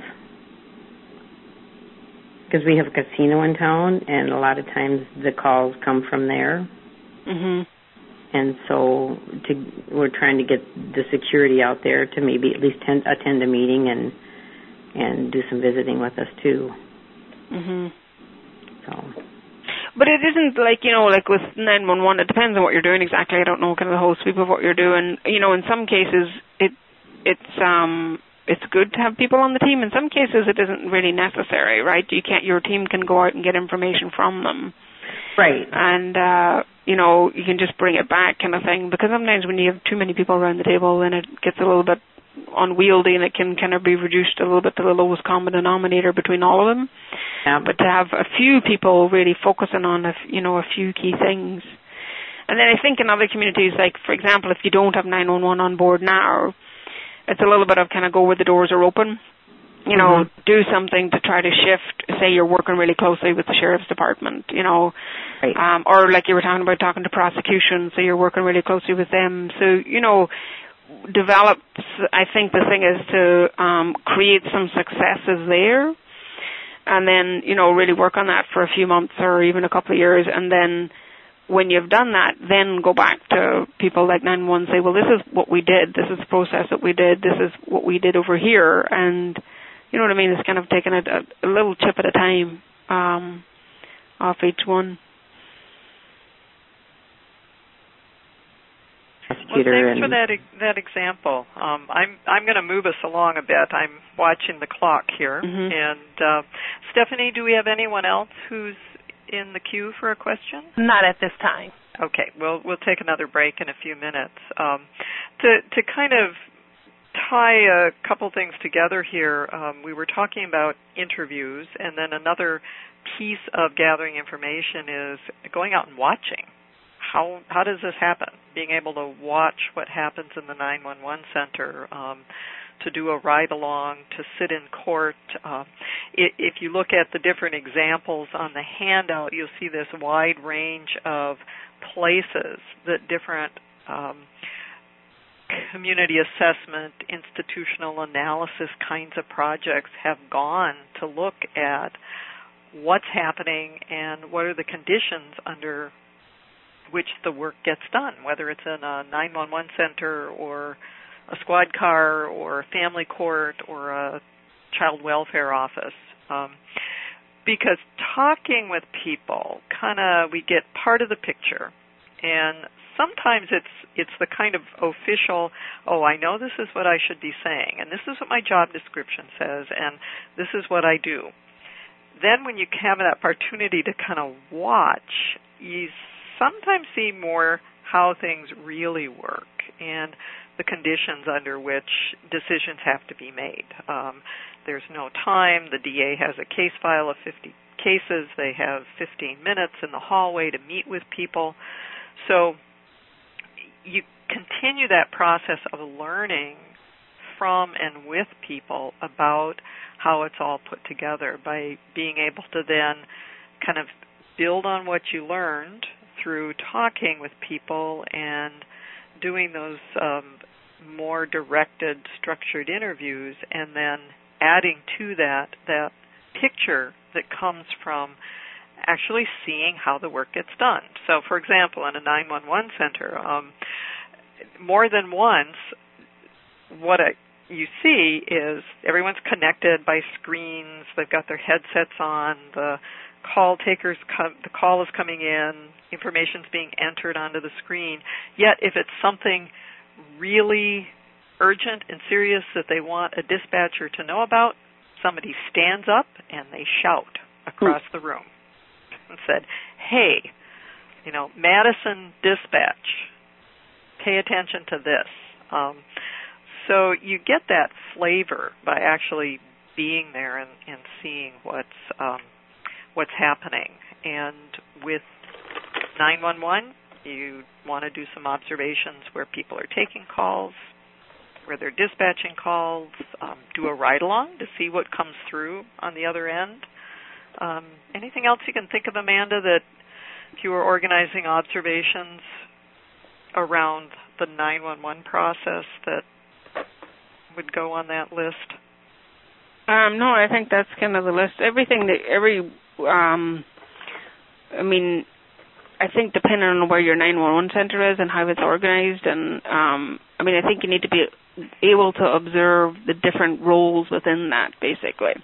Because we have a casino in town, and a lot of times the calls come from there. Mhm. And so we're trying to get the security out there to maybe at least attend a meeting and do some visiting with us too. Mhm. So. But it isn't like with 911. It depends on what you're doing exactly. I don't know kind of the whole sweep of what you're doing. In some cases it's good to have people on the team. In some cases, it isn't really necessary, right? Your team can go out and get information from them. Right. And, you can just bring it back kind of thing. Because sometimes when you have too many people around the table, then it gets a little bit unwieldy, and it can kind of be reduced a little bit to the lowest common denominator between all of them. Yeah. But to have a few people really focusing on, a few key things. And then I think in other communities, like, for example, if you don't have 911 on board now, it's a little bit of kind of go where the doors are open. you know, do something to try to shift. Say you're working really closely with the sheriff's department, you know, right. Or like you were talking about talking to prosecution, so you're working really closely with them. So, you know, develops, I think the thing is to create some successes there, and then, you know, really work on that for a few months or even a couple of years, and then when you've done that, then go back to people like 911 and say, well, this is what we did, this is the process that we did, this is what we did over here, and you know what I mean, it's kind of taking it a little chip at a time off each one. Well, thanks for that example. I'm going to move us along a bit. I'm watching the clock here. And Stephanie, do we have anyone else who's in the queue for a question? Not at this time. Okay, we'll take another break in a few minutes. To kind of tie a couple things together here, we were talking about interviews, and then another piece of gathering information is going out and watching. How does this happen? Being able to watch what happens in the 911 center, to do a ride-along, to sit in court. If you look at the different examples on the handout, you'll see this wide range of places that different community assessment, institutional analysis kinds of projects have gone to look at what's happening and what are the conditions under which the work gets done, whether it's in a 911 center or a squad car or a family court or a child welfare office. Because talking with people, we get part of the picture, and sometimes it's the kind of official, I know this is what I should be saying, and this is what my job description says, and this is what I do. Then when you have an opportunity to kind of watch, you sometimes see more how things really work and the conditions under which decisions have to be made. There's no time. The DA has a case file of 50 cases. They have 15 minutes in the hallway to meet with people. So you continue that process of learning from and with people about how it's all put together by being able to then kind of build on what you learned through talking with people and doing those more directed, structured interviews, and then adding to that picture that comes from actually seeing how the work gets done. So, for example, in a 911 center, more than once, what you see is everyone's connected by screens, they've got their headsets on, the call is coming in, information's being entered onto the screen. Yet if it's something really urgent and serious that they want a dispatcher to know about, somebody stands up and they shout across the room and said, hey, Madison Dispatch, pay attention to this. So you get that flavor by actually being there and seeing what's happening. And with 911, you want to do some observations where people are taking calls, where they're dispatching calls, do a ride-along to see what comes through on the other end. Anything else you can think of, Amanda, that if you were organizing observations around the 911 process that would go on that list? No, I think that's kind of the list. I think depending on where your 911 center is and how it's organized, and I think you need to be able to observe the different roles within that, basically.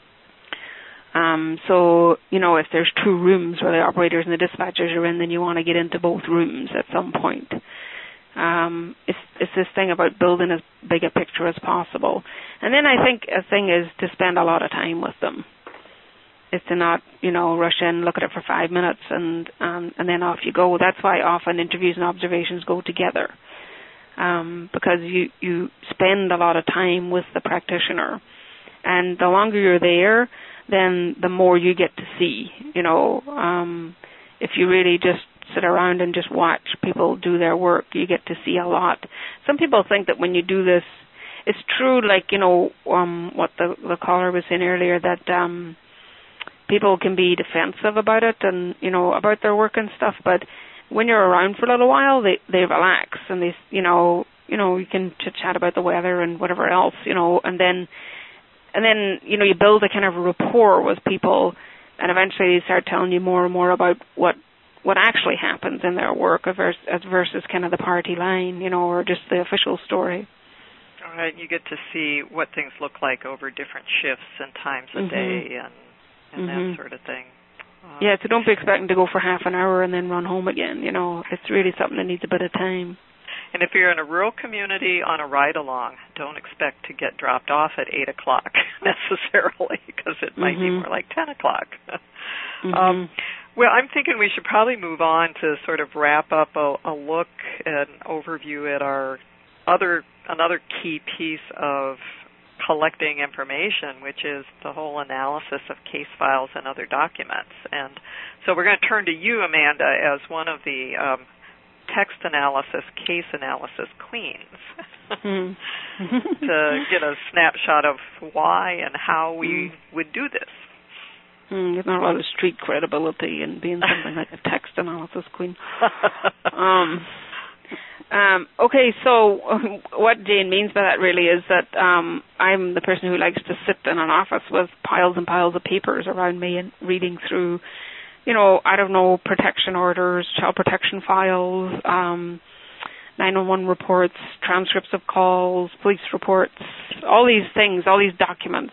So, if there's two rooms where the operators and the dispatchers are in, then you want to get into both rooms at some point. It's this thing about building as big a picture as possible. And then I think a thing is to spend a lot of time with them. Is to not, rush in, look at it for 5 minutes, and then off you go. That's why often interviews and observations go together, because you spend a lot of time with the practitioner. And the longer you're there, then the more you get to see. If you really just sit around and just watch people do their work, you get to see a lot. Some people think that when you do this, it's true, like, what the caller was saying earlier, that people can be defensive about it and, about their work and stuff, but when you're around for a little while, they relax, and they, you can chit-chat about the weather and whatever else, and then, you build a kind of rapport with people, and eventually they start telling you more and more about what actually happens in their work versus kind of the party line, or just the official story. All right, you get to see what things look like over different shifts and times of day and that sort of thing. Yeah, so don't be expecting to go for half an hour and then run home again, It's really something that needs a bit of time. And if you're in a rural community on a ride-along, don't expect to get dropped off at 8 o'clock necessarily, because it might be more like 10 o'clock. Well, I'm thinking we should probably move on to sort of wrap up a look and overview at another key piece of collecting information, which is the whole analysis of case files and other documents. And so we're going to turn to you, Amanda, as one of the text analysis, case analysis queens to get a snapshot of why and how we would do this. There's not a lot of street credibility in being something like a text analysis queen. Okay, so what Jane means by that really is that I'm the person who likes to sit in an office with piles and piles of papers around me and reading through, protection orders, child protection files, 911 reports, transcripts of calls, police reports, all these things, all these documents,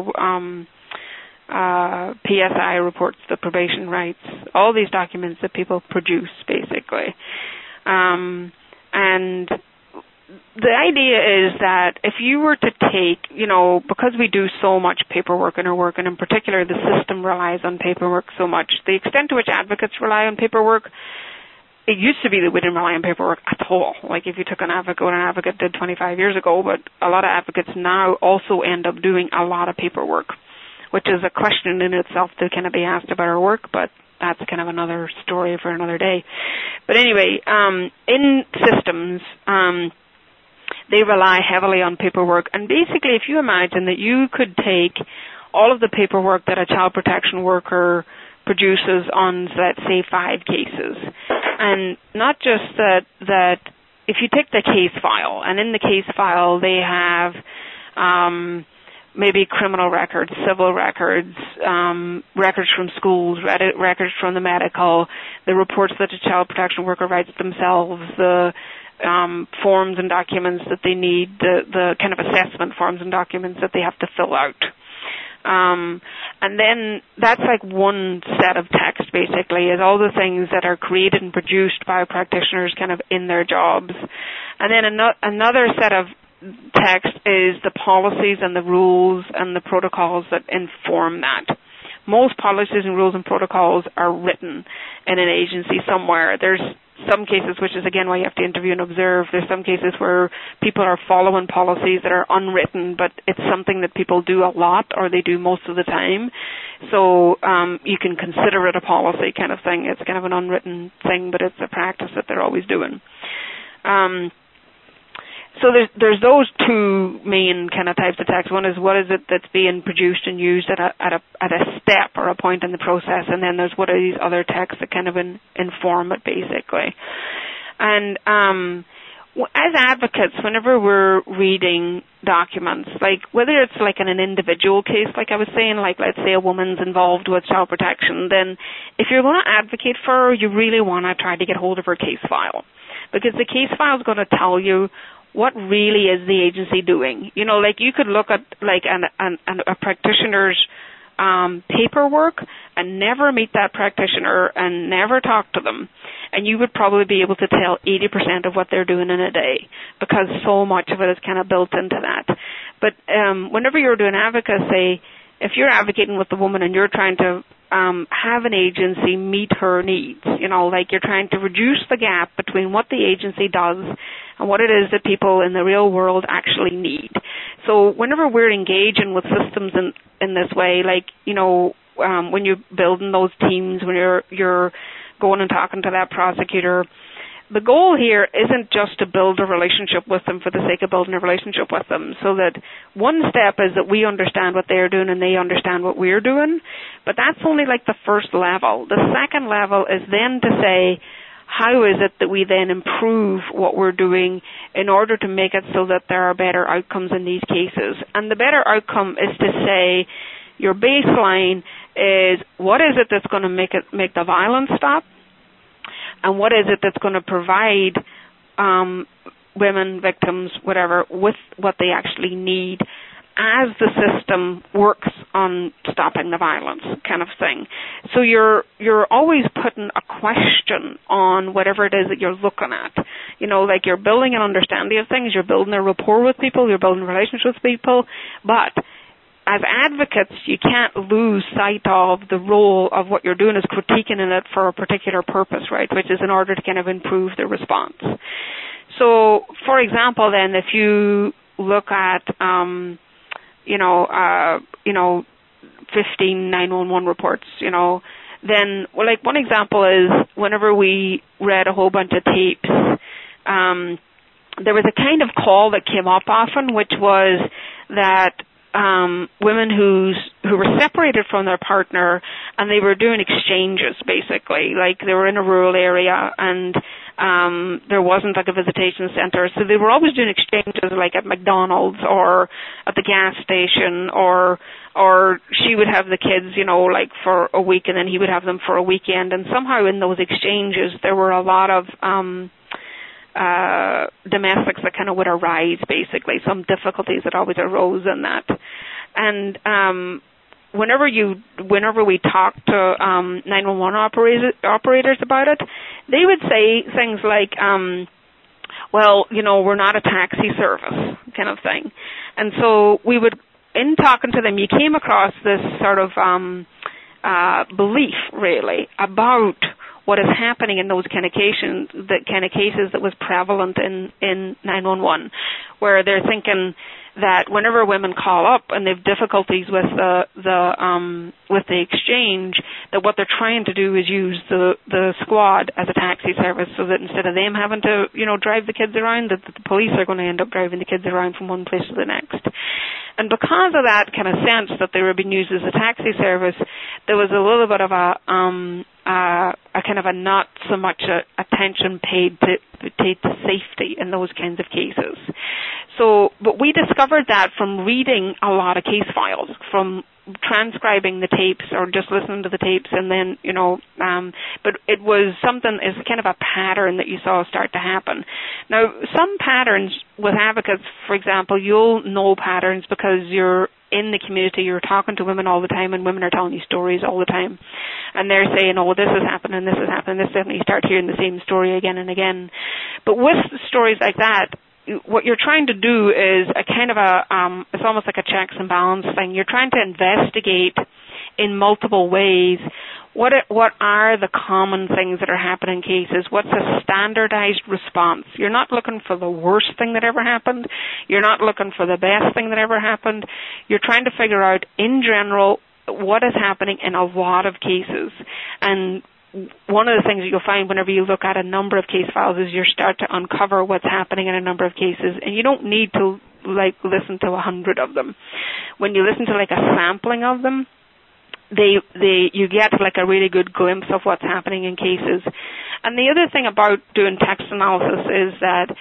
PSI reports, the probation rights, all these documents that people produce, basically. And the idea is that if you were to take, because we do so much paperwork in our work, and in particular the system relies on paperwork so much, the extent to which advocates rely on paperwork, it used to be that we didn't rely on paperwork at all. Like if you took an advocate, what an advocate did 25 years ago, but a lot of advocates now also end up doing a lot of paperwork, which is a question in itself to kind of be asked about our work, but that's kind of another story for another day. But anyway, in systems, they rely heavily on paperwork. And basically, if you imagine that you could take all of the paperwork that a child protection worker produces on, let's say, 5 cases, and not just that if you take the case file, and in the case file they have maybe criminal records, civil records, records from schools, records from the medical, the reports that the child protection worker writes themselves, the forms and documents that they need, the kind of assessment forms and documents that they have to fill out. And then that's like one set of text, basically, is all the things that are created and produced by practitioners kind of in their jobs. And then another set of text is the policies and the rules and the protocols that inform that. Most policies and rules and protocols are written in an agency somewhere. There's some cases, which is again why you have to interview and observe, there's some cases where people are following policies that are unwritten, but it's something that people do a lot or they do most of the time. So you can consider it a policy kind of thing. It's kind of an unwritten thing, but it's a practice that they're always doing. So there's those two main kind of types of text. One is what is it that's being produced and used at a step or a point in the process, and then there's what are these other texts that kind of inform it, basically. And as advocates, whenever we're reading documents, like whether it's like in an individual case, like I was saying, like let's say a woman's involved with child protection, then if you're going to advocate for her, you really want to try to get hold of her case file, because the case file is going to tell you what really is the agency doing. Like you could look at like a practitioner's paperwork and never meet that practitioner and never talk to them, and you would probably be able to tell 80% of what they're doing in a day, because so much of it is kind of built into that. But whenever you're doing advocacy, if you're advocating with the woman and you're trying to have an agency meet her needs, like you're trying to reduce the gap between what the agency does and what it is that people in the real world actually need. So whenever we're engaging with systems in this way, like, when you're building those teams, when you're going and talking to that prosecutor, the goal here isn't just to build a relationship with them for the sake of building a relationship with them, so that one step is that we understand what they're doing and they understand what we're doing, but that's only like the first level. The second level is then to say, how is it that we then improve what we're doing in order to make it so that there are better outcomes in these cases? And the better outcome is to say, your baseline is, what is it that's going to make the violence stop? And what is it that's going to provide women, victims, whatever, with what they actually need as the system works on stopping the violence, kind of thing. So you're always putting a question on whatever it is that you're looking at. You know, like you're building an understanding of things, you're building a rapport with people, you're building relationships with people, but as advocates, you can't lose sight of the role of what you're doing is critiquing in it for a particular purpose, right, which is in order to kind of improve the response. So, for example, then, if you look at, 15 911 reports, then, well, like one example is whenever we read a whole bunch of tapes, there was a kind of call that came up often, which was that women who were separated from their partner and they were doing exchanges, basically, like they were in a rural area and there wasn't like a visitation center, so they were always doing exchanges like at McDonald's or at the gas station, or she would have the kids, like for a week and then he would have them for a weekend, and somehow in those exchanges there were a lot of domestics that kind of would arise, basically, some difficulties that always arose in that. And whenever we talk to 911 operators about it, they would say things like, well, we're not a taxi service, kind of thing. And so we would, in talking to them, you came across this sort of belief, really, about what is happening in those kind of cases that was prevalent in 911, where they're thinking that whenever women call up and they've difficulties with the exchange, that what they're trying to do is use the squad as a taxi service, so that instead of them having to drive the kids around, that the police are going to end up driving the kids around from one place to the next. And because of that kind of sense that they were being used as a taxi service, there was a little bit of a kind of a not so much attention paid to safety in those kinds of cases. But we discovered that from reading a lot of case files, from transcribing the tapes or just listening to the tapes, and then, but it was something, is kind of a pattern that you saw start to happen. Now, some patterns with advocates, for example, you'll know patterns because you're in the community, you're talking to women all the time, and women are telling you stories all the time. And they're saying, oh, this is happening, this is happening, this is happening. You start hearing the same story again and again. But with stories like that, what you're trying to do is a kind of it's almost like a checks and balance thing. You're trying to investigate in multiple ways what are the common things that are happening in cases. What's a standardized response? You're not looking for the worst thing that ever happened. You're not looking for the best thing that ever happened. You're trying to figure out, in general, what is happening in a lot of cases. And one of the things that you'll find whenever you look at a number of case files is you start to uncover what's happening in a number of cases, and you don't need to listen to 100 of them. When you listen to a sampling of them, you get a really good glimpse of what's happening in cases. And the other thing about doing text analysis is that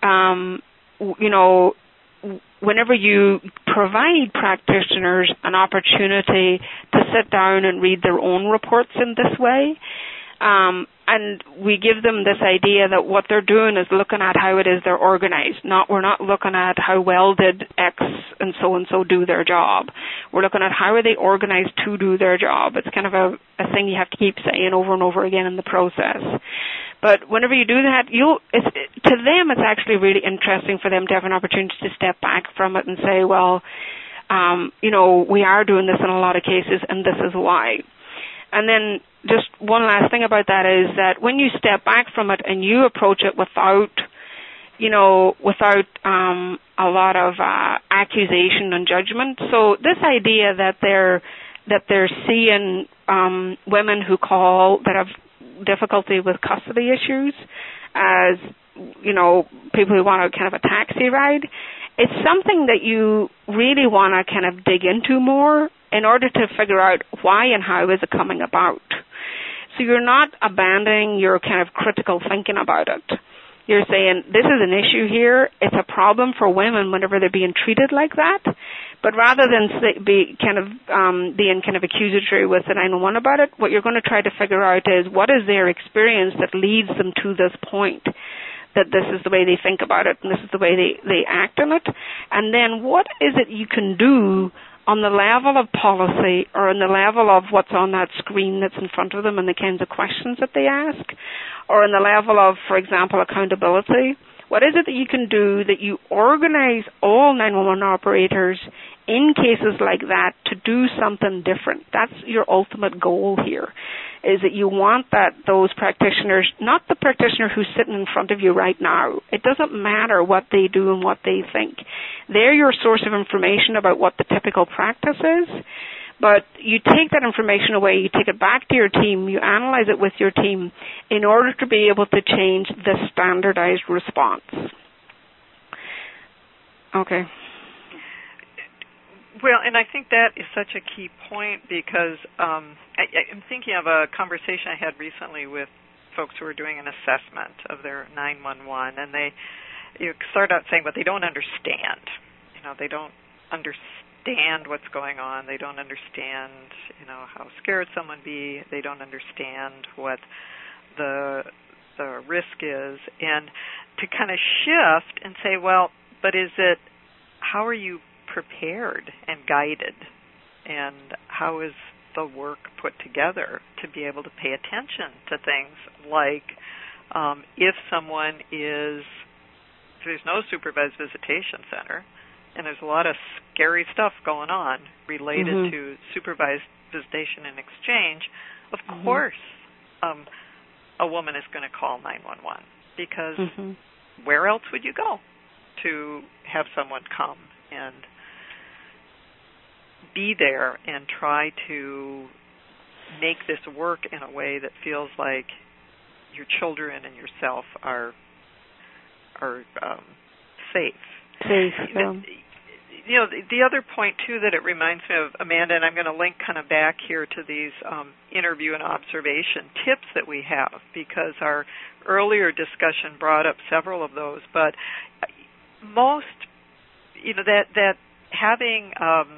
whenever you provide practitioners an opportunity to sit down and read their own reports in this way, and we give them this idea that what they're doing is looking at how it is they're organized. We're not looking at how well did X and so do their job. We're looking at how are they organized to do their job. It's kind of a thing you have to keep saying over and over again in the process. But whenever you do that, to them it's actually really interesting for them to have an opportunity to step back from it and say, well, we are doing this in a lot of cases, and this is why. And then just one last thing about that is that when you step back from it and you approach it without a lot of accusation and judgment. So this idea that they're seeing women who call that have difficulty with custody issues, as, people who want kind of a taxi ride. It's something that you really want to kind of dig into more in order to figure out why and how is it coming about. So you're not abandoning your kind of critical thinking about it. You're saying, this is an issue here. It's a problem for women whenever they're being treated like that. But rather than being kind of accusatory with the 911 about it, what you're going to try to figure out is what is their experience that leads them to this point, that this is the way they think about it and this is the way they act on it. And then what is it you can do on the level of policy or on the level of what's on that screen that's in front of them and the kinds of questions that they ask, or on the level of, for example, accountability. What is it that you can do that you organize all 911 operators in cases like that to do something different? That's your ultimate goal here, is that you want those practitioners, not the practitioner who's sitting in front of you right now. It doesn't matter what they do and what they think. They're your source of information about what the typical practice is. But you take that information away, you take it back to your team, you analyze it with your team in order to be able to change the standardized response. Okay. Well, and I think that is such a key point because I'm thinking of a conversation I had recently with folks who were doing an assessment of their 911, and they start out saying, but they don't understand. They don't understand what's going on. They don't understand, how scared someone be. They don't understand what the risk is. And to kind of shift and say, well, but how are you prepared and guided? And how is the work put together to be able to pay attention to things like if there's no supervised visitation center, and there's a lot of scary stuff going on related to supervised visitation and exchange, of course a woman is going to call 911 because where else would you go to have someone come and be there and try to make this work in a way that feels like your children and yourself are safe. The other point, too, that it reminds me of, Amanda, and I'm going to link kind of back here to these interview and observation tips that we have, because our earlier discussion brought up several of those. But most, that having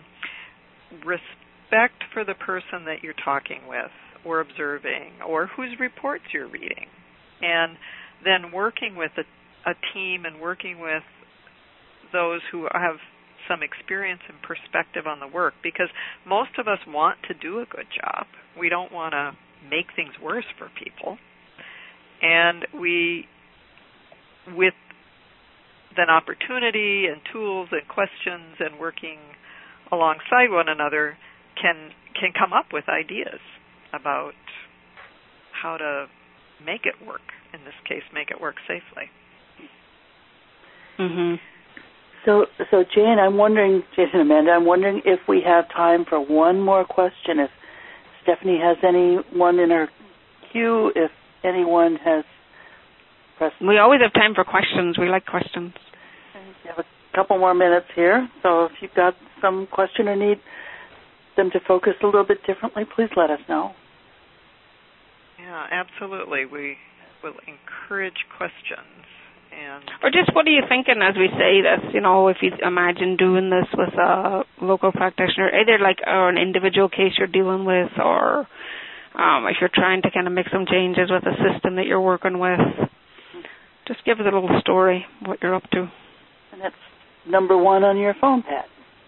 respect for the person that you're talking with or observing or whose reports you're reading, and then working with a team and working with those who have some experience and perspective on the work, because most of us want to do a good job. We don't want to make things worse for people. And we, with an opportunity and tools and questions and working alongside one another, can come up with ideas about how to make it work. In this case, make it work safely. So Jane and Amanda, I'm wondering if we have time for one more question. If Stephanie has anyone in her queue, if anyone has pressed. We always have time for questions. We like questions. We have a couple more minutes here, so if you've got some question or need them to focus a little bit differently, please let us know. Yeah, absolutely. We will encourage questions. Or just what are you thinking as we say this? If you imagine doing this with a local practitioner, either or an individual case you're dealing with, or if you're trying to kind of make some changes with a system that you're working with, just give us a little story, what you're up to. And that's number 1 on your phone pad.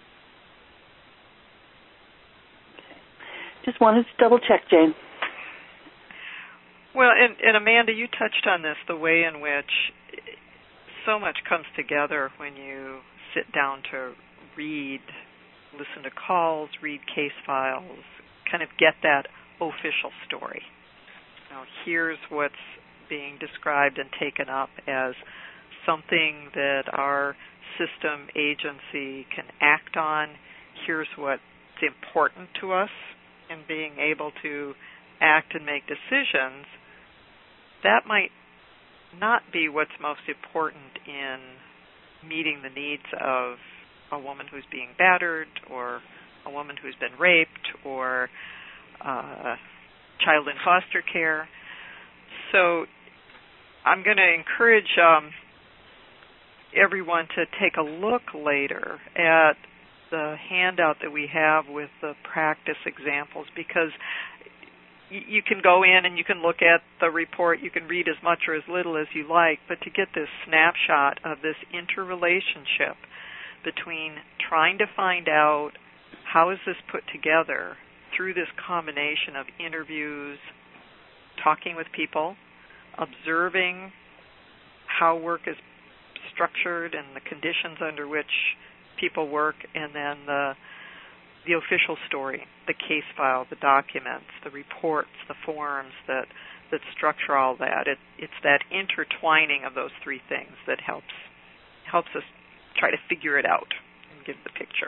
Okay. Just wanted to double check, Jane. Well, and Amanda, you touched on this, the way in which so much comes together when you sit down to read, listen to calls, read case files, kind of get that official story. Here's what's being described and taken up as something that our system agency can act on. Here's what's important to us in being able to act and make decisions. That might not be what's most important in meeting the needs of a woman who's being battered, or a woman who's been raped, or a child in foster care. So I'm going to encourage everyone to take a look later at the handout that we have with the practice examples, because you can go in and you can look at the report, you can read as much or as little as you like, but to get this snapshot of this interrelationship between trying to find out how is this put together through this combination of interviews, talking with people, observing how work is structured and the conditions under which people work, and then the official story, the case file, the documents, the reports, the forms that structure all that. It's that intertwining of those three things that helps us try to figure it out and give the picture.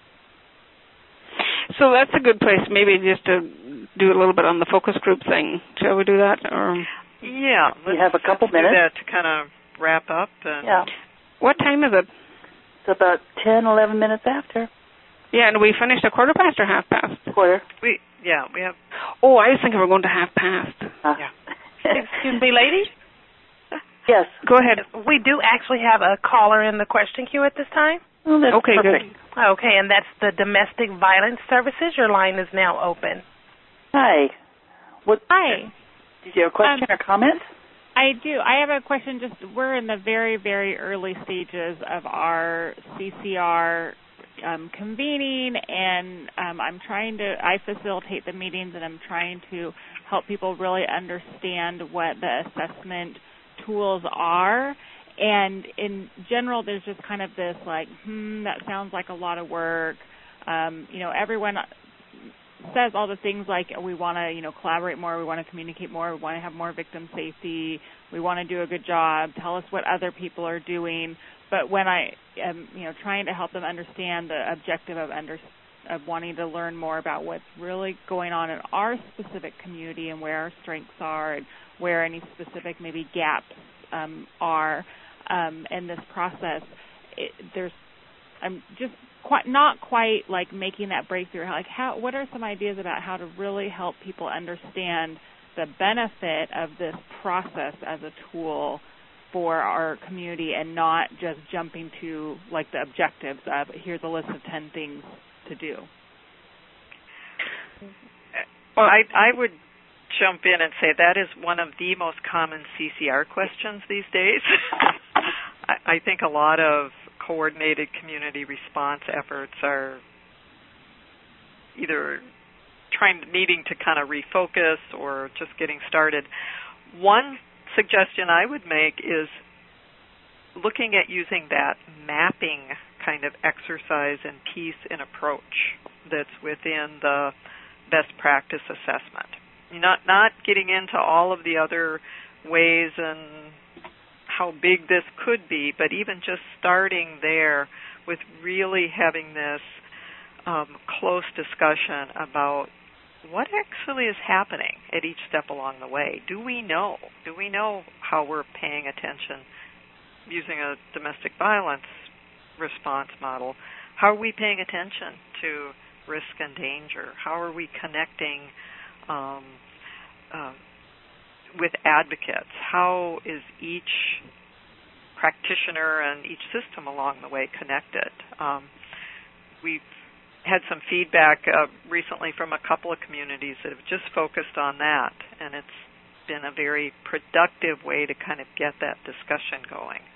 So that's a good place, maybe just to do a little bit on the focus group thing. Shall we do that? Or yeah, we have a couple minutes. Do that to kind of wrap up. And yeah. What time is it? It's about 10, 11 minutes after. Yeah, and we finished 1/4 or 1/2 Quarter. We have. Oh, I was thinking we were going to 1/2. Yeah. Excuse me, ladies? Yes. Go ahead. We do actually have a caller in the question queue at this time. Oh, that's okay, perfect. good. Okay, and that's the Domestic Violence Services. Your line is now open. Hi. Hi. Did you have a question or comment? I do. I have a question. We're in the very, very early stages of our CCR convening, and I facilitate the meetings, and I'm trying to help people really understand what the assessment tools are. And in general, there's just kind of this that sounds like a lot of work. Everyone says all the things like we want to, collaborate more, we want to communicate more, we want to have more victim safety, we want to do a good job, tell us what other people are doing. But when I am, trying to help them understand the objective of wanting to learn more about what's really going on in our specific community and where our strengths are and where any specific maybe gaps are in this process, I'm just not quite making that breakthrough. What are some ideas about how to really help people understand the benefit of this process as a tool for our community, and not just jumping to the objectives of here's a list of 10 things to do? Well, I would jump in and say that is one of the most common CCR questions these days. I think a lot of coordinated community response efforts are either needing to kind of refocus or just getting started. One suggestion I would make is looking at using that mapping kind of exercise and piece and approach that's within the best practice assessment. Not getting into all of the other ways and how big this could be, but even just starting there with really having this close discussion about what actually is happening at each step along the way. Do we know how we're paying attention using a domestic violence response model? How are we paying attention to risk and danger? How are we connecting with advocates? How is each practitioner and each system along the way connected? We've had some feedback recently from a couple of communities that have just focused on that, and it's been a very productive way to kind of get that discussion going.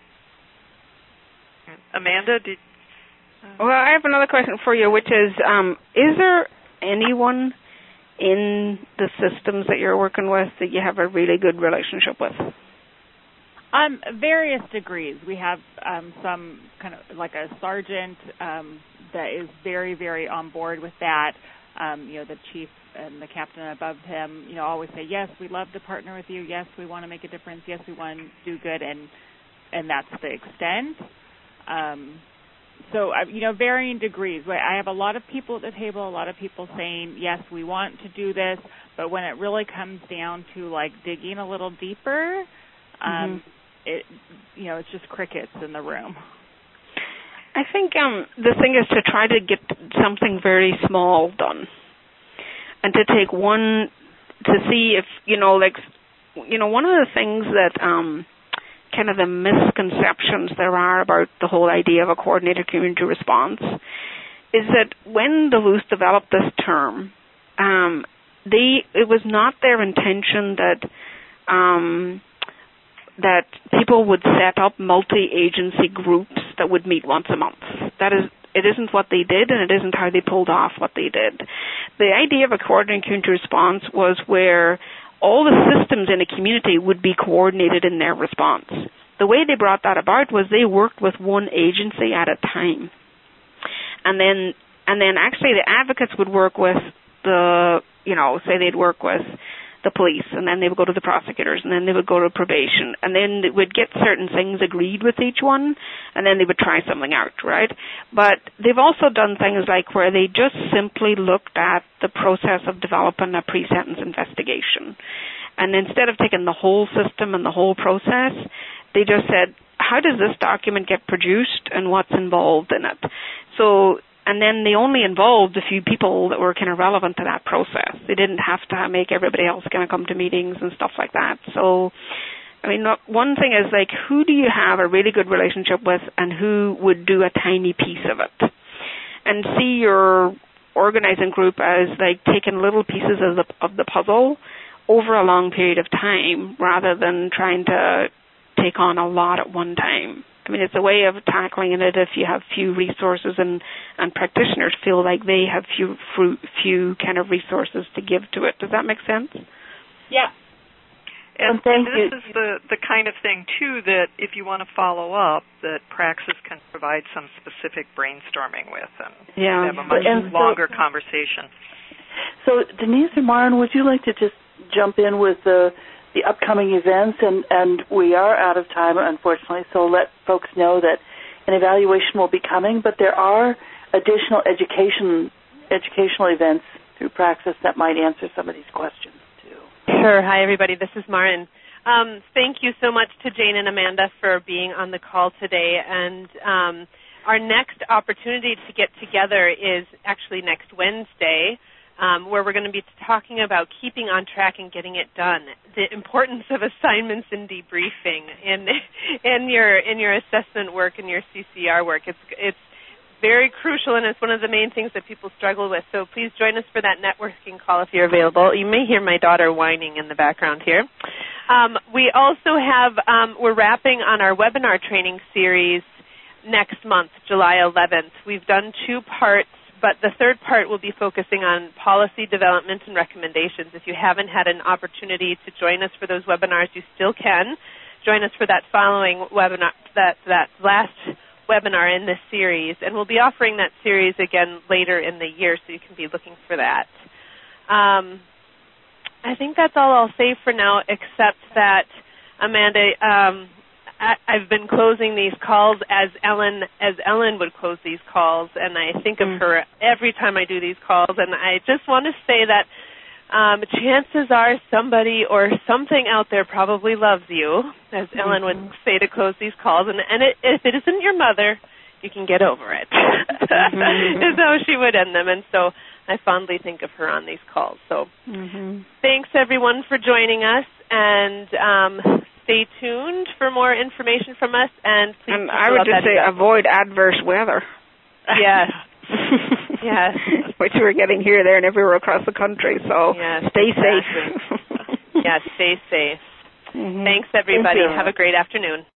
Amanda, Well, I have another question for you, which is there anyone in the systems that you're working with that you have a really good relationship with? Various degrees. We have some kind of like a sergeant that is very, very on board with that. The chief and the captain above him, always say, yes, we love to partner with you. Yes, we want to make a difference. Yes, we want to do good. And that's the extent. So, varying degrees. I have a lot of people at the table, a lot of people saying, yes, we want to do this. But when it really comes down to, digging a little deeper, it's just crickets in the room? I think the thing is to try to get something very small done, and to take one to see if one of the things that kind of the misconceptions there are about the whole idea of a coordinated community response is that when Duluth developed this term, it was not their intention that people would set up multi-agency groups that would meet once a month. It isn't what they did, and it isn't how they pulled off what they did. The idea of a coordinated community response was where all the systems in a community would be coordinated in their response. The way they brought that about was they worked with one agency at a time. And then actually the advocates would work with say they'd work with the police, and then they would go to the prosecutors, and then they would go to probation, and then they would get certain things agreed with each one, and then they would try something out, right? But they've also done things like where they just simply looked at the process of developing a pre-sentence investigation. And instead of taking the whole system and the whole process, they just said, how does this document get produced and what's involved in it? And then they only involved a few people that were kind of relevant to that process. They didn't have to make everybody else kind of come to meetings and stuff like that. So, I mean, one thing is, like, who do you have a really good relationship with and who would do a tiny piece of it? And see your organizing group as, like, taking little pieces of the puzzle over a long period of time rather than trying to take on a lot at one time. I mean, it's a way of tackling it if you have few resources and practitioners feel like they have few kind of resources to give to it. Does that make sense? Yeah. And this is the kind of thing, too, that if you want to follow up, that Praxis can provide some specific brainstorming with and have a much longer conversation. So, Denise or Maren, would you like to just jump in with the upcoming events, and we are out of time, unfortunately, so let folks know that an evaluation will be coming, but there are additional educational events through Praxis that might answer some of these questions, too. Sure. Hi, everybody. This is Maren. Thank you so much to Jane and Amanda for being on the call today, and our next opportunity to get together is actually next Wednesday, where we're going to be talking about keeping on track and getting it done. The importance of assignments and debriefing in your assessment work and your CCR work. It's very crucial, and it's one of the main things that people struggle with. So please join us for that networking call if you're available. You may hear my daughter whining in the background here. We also have we're wrapping on our webinar training series next month, July 11th. We've done 2 parts, but the third part will be focusing on policy development and recommendations. If you haven't had an opportunity to join us for those webinars, you still can. Join us for that following webinar, that last webinar in this series. And we'll be offering that series again later in the year, so you can be looking for that. I think that's all I'll say for now, except that, Amanda, I've been closing these calls as Ellen would close these calls, and I think of her every time I do these calls, and I just want to say that chances are somebody or something out there probably loves you, as Ellen would say to close these calls, and if it isn't your mother, you can get over it, is how she would end them, and so I fondly think of her on these calls. So thanks, everyone, for joining us, and stay tuned for more information from us, and please. And I would just say avoid adverse weather. Yes. Yes. Which we're getting here, there, and everywhere across the country. So stay safe. Yes, stay safe. Thanks, everybody. Have a great afternoon.